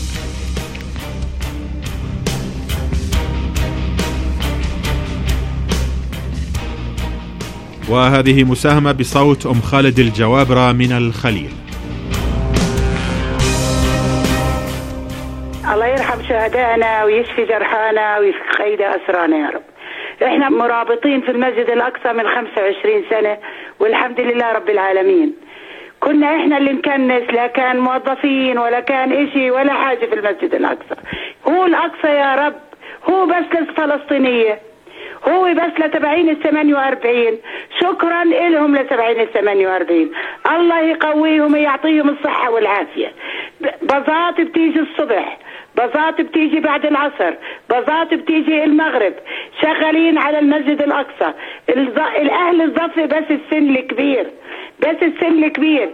وهذه مساهمة بصوت أم خالد الجوابرة من الخليل. الله يرحم شهدائنا ويشفي جرحانا ويفك أسرانا يا رب. احنا مرابطين في المسجد الأقصى من خمسة وعشرين سنة والحمد لله رب العالمين. كنا احنا اللي نكنس، لا كان موظفين ولا كان اشي ولا حاجة في المسجد الأقصى. هو الأقصى يا رب، هو بس للفلسطينية، هو بس لتبعين الثمانية وأربعين. شكرا إلهم لتبعين الثمانية وأربعين، الله يقويهم ويعطيهم الصحة والعافية. بزات بتيجي الصبح، بزات بتيجي بعد العصر، بزات بتيجي المغرب، شغالين على المسجد الأقصى. الأهل الضفة بس السن الكبير، بس السن الكبير،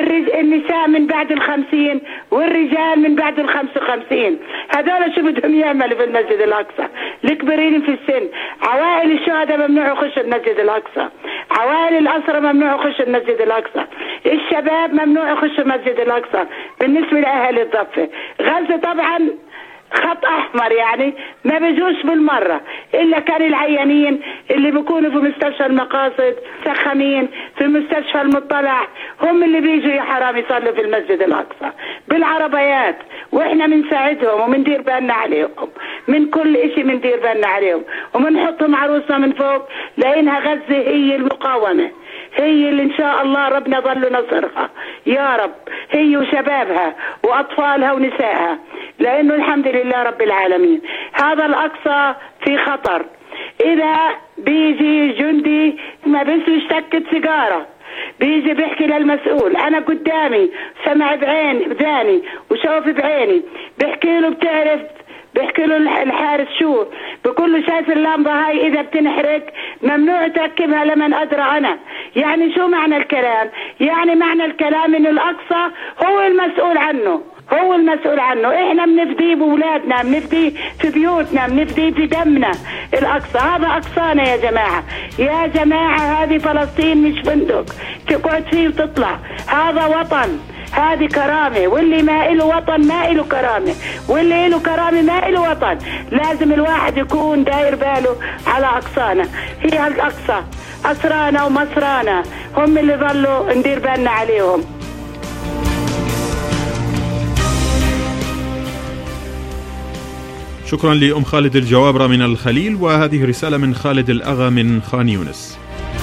النساء من بعد الخمسين والرجال من بعد الخمس وخمسين. هذول شو بدهم يعملوا في المسجد الأقصى؟ الكبيرين في السن. عوائل الشهداء ممنوع يخش المسجد الأقصى، عوائل الأسرى ممنوع يخش المسجد الأقصى، الشباب ممنوع يخش المسجد الأقصى. بالنسبة لأهل الضفة غزة طبعا خط أحمر، يعني ما بيجوش بالمرة إلا كان العيانين اللي بيكونوا في مستشفى المقاصد، سخمين في مستشفى المطلع، هم اللي بيجوا يا حرام يصلوا في المسجد الأقصى بالعربيات، وإحنا بنساعدهم ومندير بالنا عليهم من كل إشي، مندير بالنا عليهم ومنحطهم عروسنا من فوق، لأنها غزة هي المقاومة، هي اللي إن شاء الله ربنا ظل نصرها يا رب، هي وشبابها وأطفالها ونسائها، لأنه الحمد لله رب العالمين. هذا الأقصى في خطر. إذا بيجي جندي ما بنسوا يشتكت سيجارة، بيجي بيحكي للمسؤول، أنا قدامي سمع بعيني بذاني وشوف بعيني، بيحكي له بتعرف، بيحكي له الحارس شو، بقول له شايف اللمبة هاي إذا بتنحرق ممنوع تركبها لمن أدرى أنا. يعني شو معنى الكلام؟ يعني معنى الكلام إنه الأقصى هو المسؤول عنه، هو المسؤول عنه. إحنا بنفديه بأولادنا، بنفديه في بيوتنا، بنفديه في دمنا. الأقصى هذا أقصانا يا جماعة، يا جماعة هذه فلسطين مش فندق تقعد فيه وتطلع، هذا وطن، هذه كرامة، واللي ما إله وطن ما إله كرامة، واللي إله كرامة ما إله وطن. لازم الواحد يكون داير باله على أقصانا. هي الأقصى أسرانا ومصرانا هم اللي ظلوا ندير بالنا عليهم. شكرا لأم خالد الجوابرة من الخليل. وهذه رسالة من خالد الأغا من خان يونس.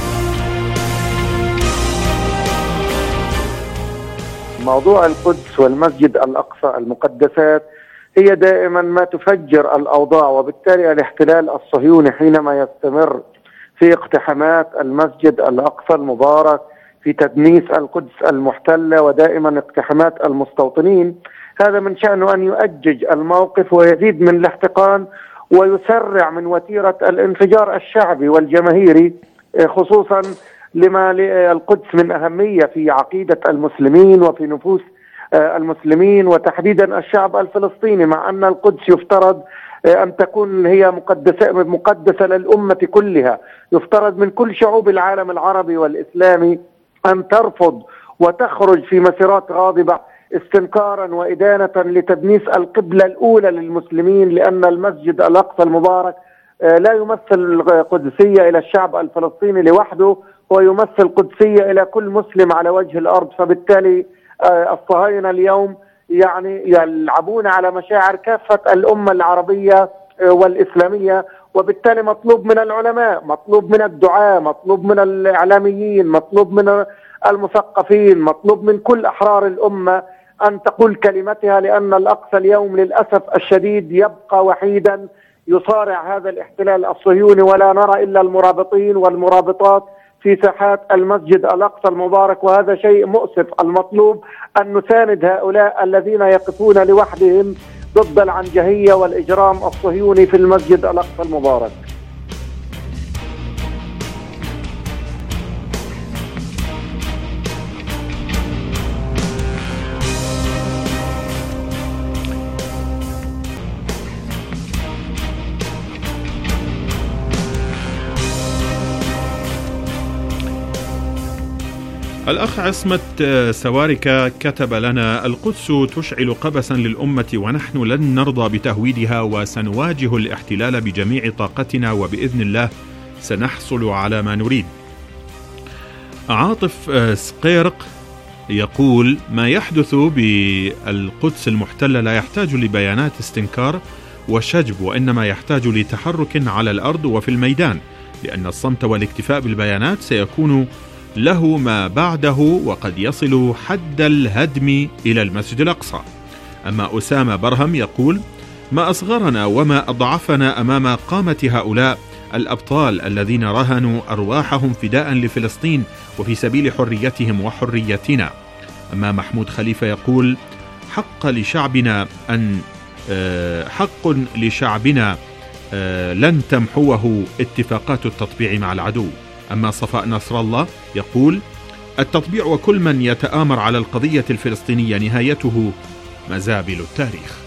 موضوع القدس والمسجد الأقصى المقدسات هي دائما ما تفجر الأوضاع، وبالتالي الاحتلال الصهيوني حينما يستمر في اقتحامات المسجد الأقصى المبارك، في تدنيس القدس المحتلة، ودائما اقتحامات المستوطنين، هذا من شأنه أن يؤجج الموقف ويزيد من الاحتقان ويسرع من وتيرة الانفجار الشعبي والجماهيري، خصوصا لما للقدس من أهمية في عقيدة المسلمين وفي نفوس المسلمين وتحديدا الشعب الفلسطيني، مع أن القدس يفترض أن تكون هي مقدسة مقدسة للأمة كلها. يفترض من كل شعوب العالم العربي والإسلامي أن ترفض وتخرج في مسيرات غاضبة استنكارا وإدانة لتدنيس القبلة الأولى للمسلمين، لأن المسجد الأقصى المبارك لا يمثل قدسية إلى الشعب الفلسطيني لوحده، ويمثل قدسية إلى كل مسلم على وجه الأرض. فبالتالي الصهاينة اليوم يعني يلعبون على مشاعر كافة الأمة العربية والإسلامية، وبالتالي مطلوب من العلماء، مطلوب من الدعاة، مطلوب من الإعلاميين، مطلوب من المثقفين، مطلوب من كل أحرار الأمة أن تقول كلمتها، لأن الأقصى اليوم للأسف الشديد يبقى وحيدا يصارع هذا الاحتلال الصهيوني، ولا نرى إلا المرابطين والمرابطات في ساحات المسجد الأقصى المبارك، وهذا شيء مؤسف. المطلوب أن نساند هؤلاء الذين يقفون لوحدهم ضد العنجهية والإجرام الصهيوني في المسجد الأقصى المبارك. الأخ عصمت سواركة كتب لنا: القدس تشعل قبسا للأمة ونحن لن نرضى بتهويدها وسنواجه الاحتلال بجميع طاقتنا وبإذن الله سنحصل على ما نريد. عاطف سقيرق يقول: ما يحدث بالقدس المحتلة لا يحتاج لبيانات استنكار وشجب، وإنما يحتاج لتحرك على الأرض وفي الميدان، لأن الصمت والاكتفاء بالبيانات سيكون له ما بعده وقد يصل حد الهدم إلى المسجد الأقصى. أما أسامة برهم يقول: ما أصغرنا وما أضعفنا أمام قامة هؤلاء الأبطال الذين رهنوا أرواحهم فداء لفلسطين وفي سبيل حريتهم وحريتنا. أما محمود خليفة يقول: حق لشعبنا أن حق لشعبنا لن تمحوه اتفاقات التطبيع مع العدو. أما صفاء نصر الله يقول: التطبيع وكل من يتآمر على القضية الفلسطينية نهايته مزابل التاريخ.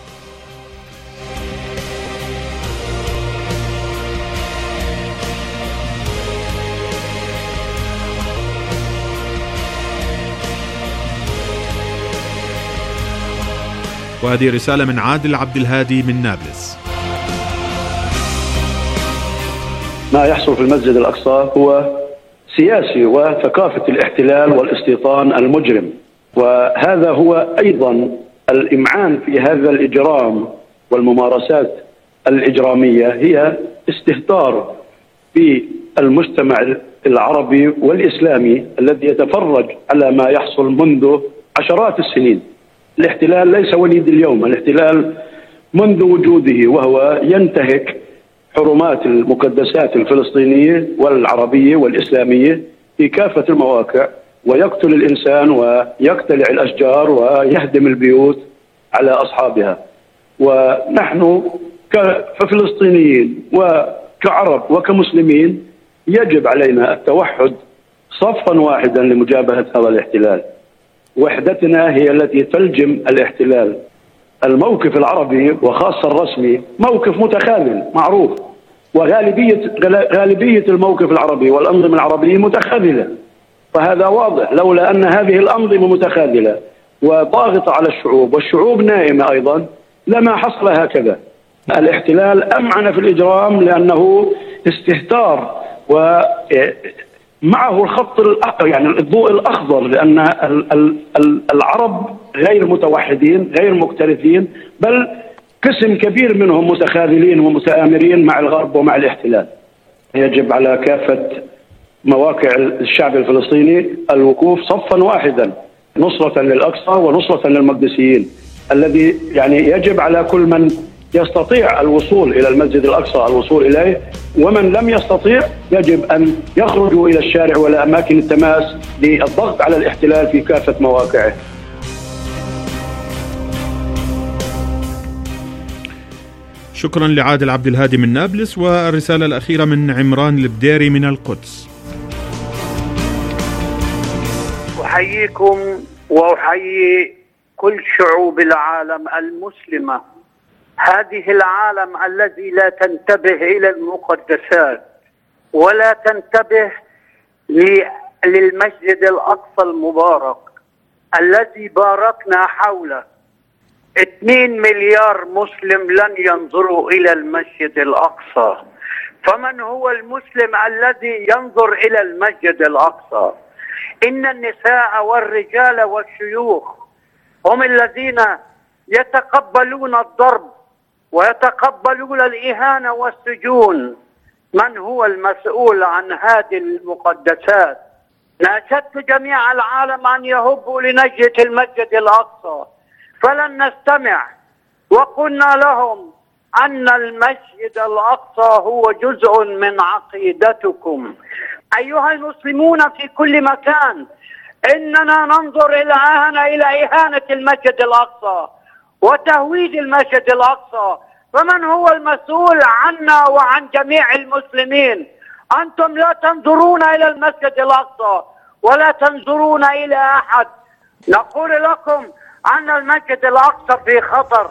وهذه رسالة من عادل عبد الهادي من نابلس. ما يحصل في المسجد الأقصى هو سياسي وثقافة الاحتلال والاستيطان المجرم، وهذا هو أيضا الإمعان في هذا الإجرام والممارسات الإجرامية هي استهتار بالمجتمع العربي والإسلامي الذي يتفرج على ما يحصل منذ عشرات السنين. الاحتلال ليس وليد اليوم، الاحتلال منذ وجوده وهو ينتهك حرمات المقدسات الفلسطينية والعربية والإسلامية في كافة المواقع، ويقتل الإنسان ويقتلع الأشجار ويهدم البيوت على أصحابها. ونحن كفلسطينيين وكعرب وكمسلمين يجب علينا التوحد صفا واحدا لمجابهة هذا الاحتلال. وحدتنا هي التي تلجم الاحتلال. الموقف العربي وخاصة الرسمي موقف متخاذل معروف، وغالبية غالبية الموقف العربي والأنظمة العربية متخاذلة، فهذا واضح. لولا أن هذه الأنظمة متخاذلة وضاغطة على الشعوب والشعوب نائمة أيضا لما حصل هكذا. الاحتلال أمعن في الإجرام لأنه استهتار ومعه الخط يعني الضوء الأخضر، لأن العرب غير متوحدين غير مكترثين، بل قسم كبير منهم متخاذلين ومتآمرين مع الغرب ومع الاحتلال. يجب على كافة مواقع الشعب الفلسطيني الوقوف صفا واحدا نصرة للأقصى ونصرة للمقدسيين، الذي يعني يجب على كل من يستطيع الوصول إلى المسجد الأقصى الوصول إليه، ومن لم يستطيع يجب أن يخرجوا إلى الشارع وإلى أماكن التماس للضغط على الاحتلال في كافة مواقعه. شكرا لعادل عبد الهادي من نابلس. والرسالة الأخيرة من عمران البديري من القدس. أحييكم وأحيي كل شعوب العالم المسلمة، هذه العالم الذي لا تنتبه إلى المقدسات ولا تنتبه للمسجد الأقصى المبارك الذي باركنا حوله. اثنين مليار مسلم لن ينظروا إلى المسجد الأقصى، فمن هو المسلم الذي ينظر إلى المسجد الأقصى؟ إن النساء والرجال والشيوخ هم الذين يتقبلون الضرب ويتقبلون الإهانة والسجون. من هو المسؤول عن هذه المقدسات؟ ناشدت جميع العالم أن يهبوا لنجدة المسجد الأقصى فلن نستمع. وقلنا لهم أن المسجد الأقصى هو جزء من عقيدتكم. أيها المسلمون في كل مكان، إننا ننظر الآن إلى إهانة المسجد الأقصى وتهويد المسجد الأقصى. فمن هو المسؤول عنا وعن جميع المسلمين؟ أنتم لا تنظرون إلى المسجد الأقصى ولا تنظرون إلى أحد. نقول لكم أن المسجد الأقصى في خطر.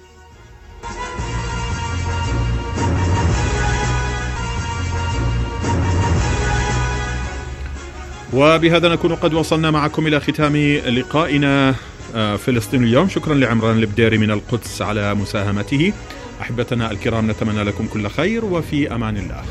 وبهذا نكون قد وصلنا معكم إلى ختام لقائنا فلسطين اليوم. شكرا لعمران البديري من القدس على مساهمته. أحبتنا الكرام، نتمنى لكم كل خير وفي أمان الله.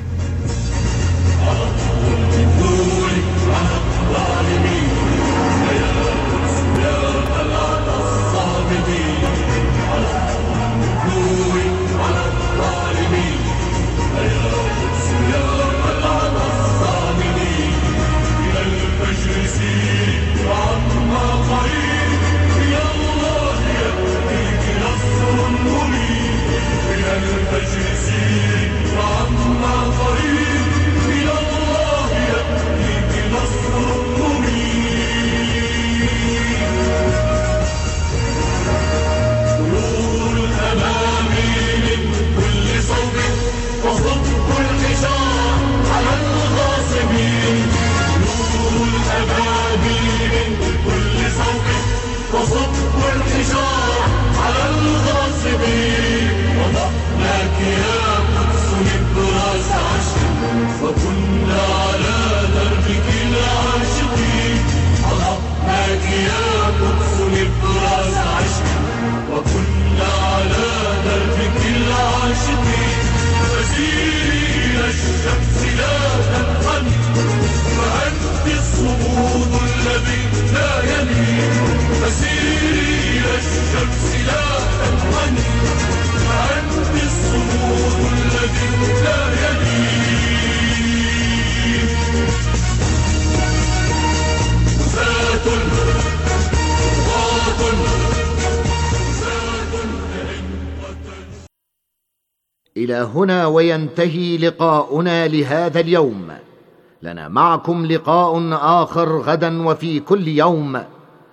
إلى هنا وينتهي لقاؤنا لهذا اليوم. لنا معكم لقاء آخر غدا وفي كل يوم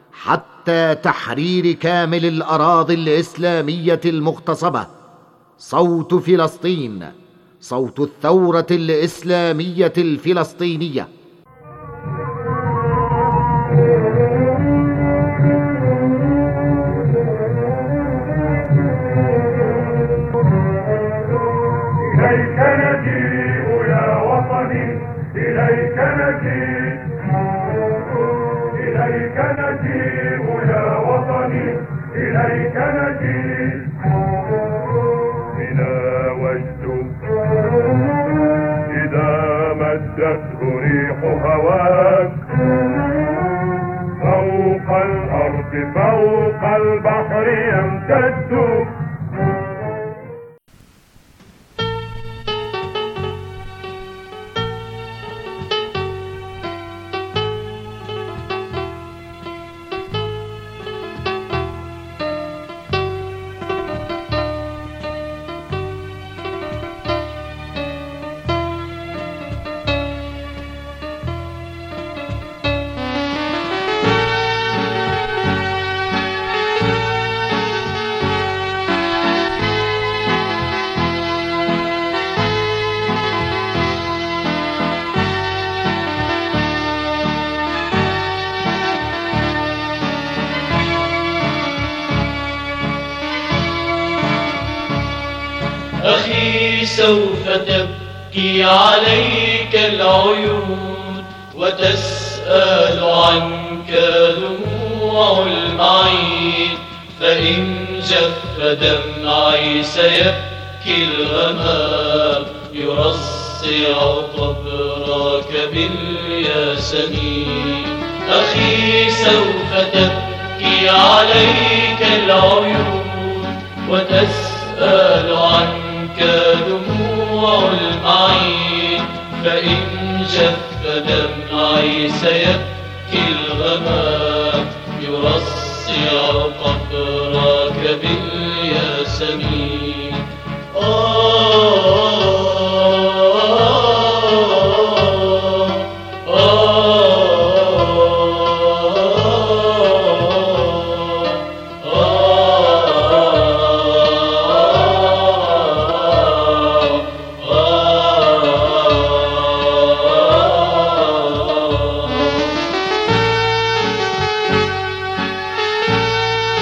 حتى تحرير كامل الأراضي الإسلامية المغتصبة. صوت فلسطين، صوت الثورة الإسلامية الفلسطينية. إليك نجيء يا وطني، إليك نجيء، إليك نجيء يا وطني، إليك نجيء. بنا وجد إذا مدته ريح هواك فوق الأرض فوق البحر يمتد. أخي سوف تبكي عليك العيون وتسأل عنك دموع المعين، فإن جف دمعي سيبكي الغمام يرصع قبرك بالياسمين. أخي سوف تبكي عليك العيون وتسأل عنك دموع المعين، فإن جف دمعي سيبكي الغمام يرصع وسع قبرك بالياسمين